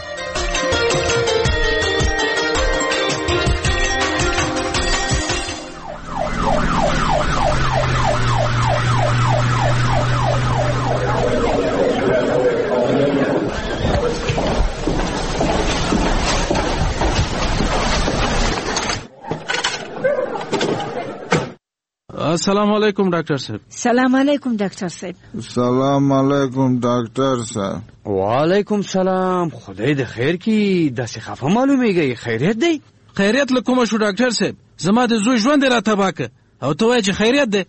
السلام علیکم ډاکټر صاحب. سلام علیکم ډاکټر صاحب. سلام علیکم ډاکټر صاحب. وعلیکم سلام. خدای د خیر کی، داسې خفه معلومیږي، خیریت دی؟ خیریت له کومه شو ډاکټر صاحب؟ زما د زوی ژوند را تباه که او ته وایې چې خیریت دی.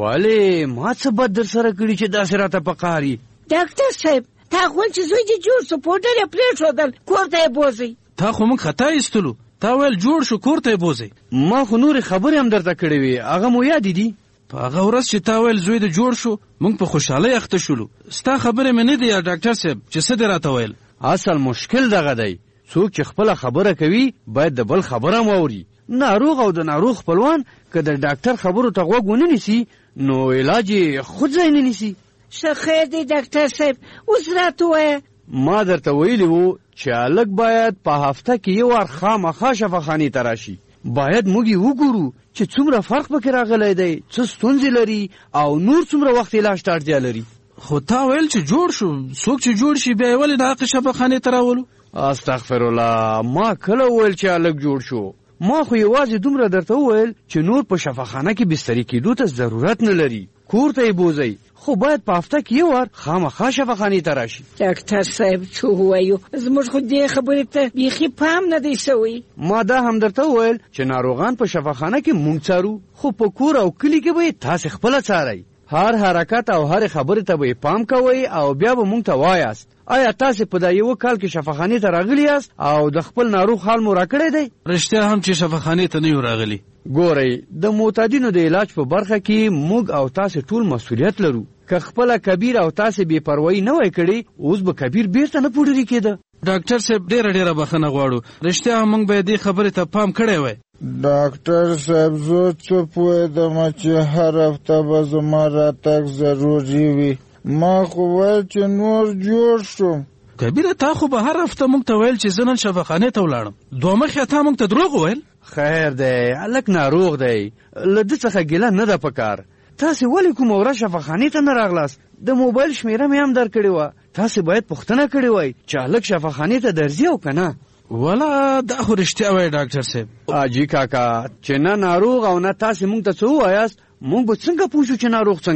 ولې ما څه بد در سره کړي چې داسې راته پکاري؟ ډاکټر صاحب تا خو چې زوی دې جوړ سو، پوډر یې پرېښودل، کور ته یې بوځئ. تا خو موږ خطا ایستلو، تا ویل جوړ شو کور ته یې بوځئ. ما خو نورې خبرې هم درته کړې وې، هغه مو یادې دي؟ په هغه ورځ چې تا ویل زوی د جوړ شو موږ په خوشحالۍ اخته شولو. ستا خبرې مې نه دی یا ډاکټر صاحب چې څه دې راته ویل؟ اصل مشکل دغه دی، څوک چې خپله خبره کوي باید د بل خبره هم واوري. ناروغ او د ناروغ خپلوان که د ډاکټر خبرو ته غوږ ونه نیسي نو علاج یې خود ځای نه نیسي. ښه خیر دی ډاکټر صاحب، اوس راته ووایه. ما درته ویلي وو چې هلک باید په هفته کې یو وار خامخا شفاخانې ته راشي. باید موږ یې وګورو چې څومره فرق پکې راغلی دی، څه ستونزې لري او نور څومره وخت علاج ته اړتیا لري. خو تا ویل چې جوړ شو، څوک چې جوړ شي بیا یې ولې د هغې شفاخانې ته راولو؟ استغفرالله، ما کله ویل چې هلک جوړ شو؟ ما خو یوازې دومره درته وویل چې نور په شفاخانه کې بستري کېدو ته ضرورت نه لري، کور ته یې بوځئ، خو باید په هفته کې یو وار خامخا شفاخانې ته راشي. ډاکټر صاحب څه ووایو، زموږ خو دې خبرې ته بیخي پام نه دی شوی. ما دا هم درته وویل چې ناروغان په شفاخانه کې مونږ څارو، خو په کور او کلي کې به یې تاسې خپله څارئ. هر حرکت او هر خبرې ته به یې پام کوئ او بیا به مونږ ته وایاست آیا تاسې په دا یو کال کې شفاخانې ته راغلي یاست او د خپل ناروغ حال مو راکړی دی؟ رښتیا هم چې شفاخانې ته نه یو راغلي. ګورئ، د معتادینو د علاج په برخه کې موږ او تاسې ټول مسؤلیت لرو. که خپله کبیر او تاسې بې پروایي نه وای کړې اوس به کبیر بیرته نه پوډري کېده. ډاکټر صاحب ډېره ډېره بخښنه غواړو، رښتیا هم موږ به دې خبرې ته پام کړی وای. ډاکټر صاحب زه څه پوهېدم چې هر هفته به زما راتګ ضروري وي، ما خو ویل چې نور جوړ شوم. کبیره تا خو به هر هفته موږ ته ویل چې زه نن شفاخانې ته ولاړم، دوه مخې تا موږ ته دروغ وویل. خیر دی، هلک ناروغ دی، له ده څخه ګیله نه ده پکار. تاسې ولې کومه ورځ شفاخانې ته نه راغلاست؟ د موبایل شمیره مې هم درکړې وه، تاسې باید پوښتنه کړې وای چې هلک شفاخانې ته درځي او که نه. والا دا خو رښتیا وایي ډاکټر صاحب. حاجي کاکا چې نه ناروغ او نه تاسې موږ ته څه ووایاست، موږ به څنګه پوه شو چې ناروغ څنګه دی؟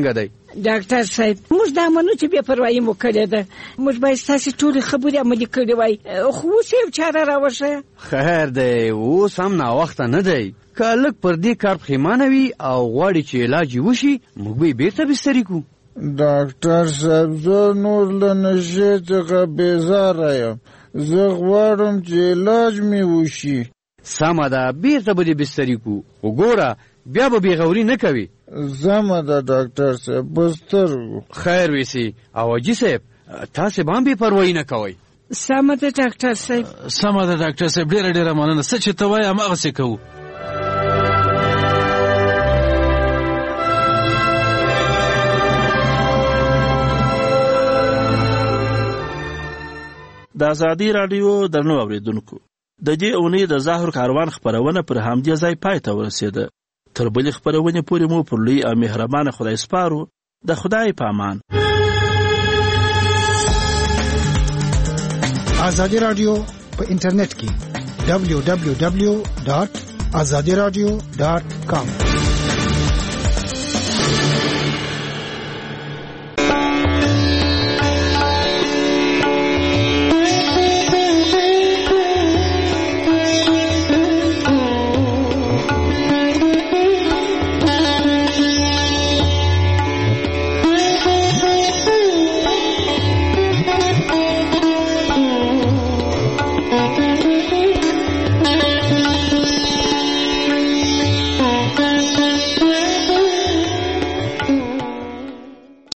ډاکټر صاحب موږ دا منو چې بې پروايي مو کړې ده موږ باید ستاسې ټولې خبرې عملي کړې وای خو اوس یو چاره راوښیه خیر دی اوس هم ناوخته نه دی که لږ پر دې کار پښیمانه وي او غواړي چې علاج یې وشي موږ به یې بېرته بستري کړو ډاکټر صاحب زه نور له نشې څخه بېزاره یم زه غواړم چې علاج مې وشي سمه ده بېرته به دې بستري کړو خو ګوره بیا به بېغوري نه کوي سمه ده ډاکټر صاحب په سترګو خیر ویسي او حاجي صاحب تاسې به هم بې پروایي نه کوئ سمه ده ډاکټر صاحب سمه ده ډاکټر صاحب ډېره ډېره مننه څه چې ته وایې هماغسې کوو د ازادي راډیو درنو اوریدونکو د دې اونۍ د ظاهر کاروان خپرونه پر همدې ځای پای ته ورسېده تر بلې خپرونې پورې مو پر لوی او مهربانه خدای سپارو د خدای په امان ازادي راډیو په انټرنیټ کې دبلیو دبلیو دبلیو ډاټ ازادي راډیو ډاټ کام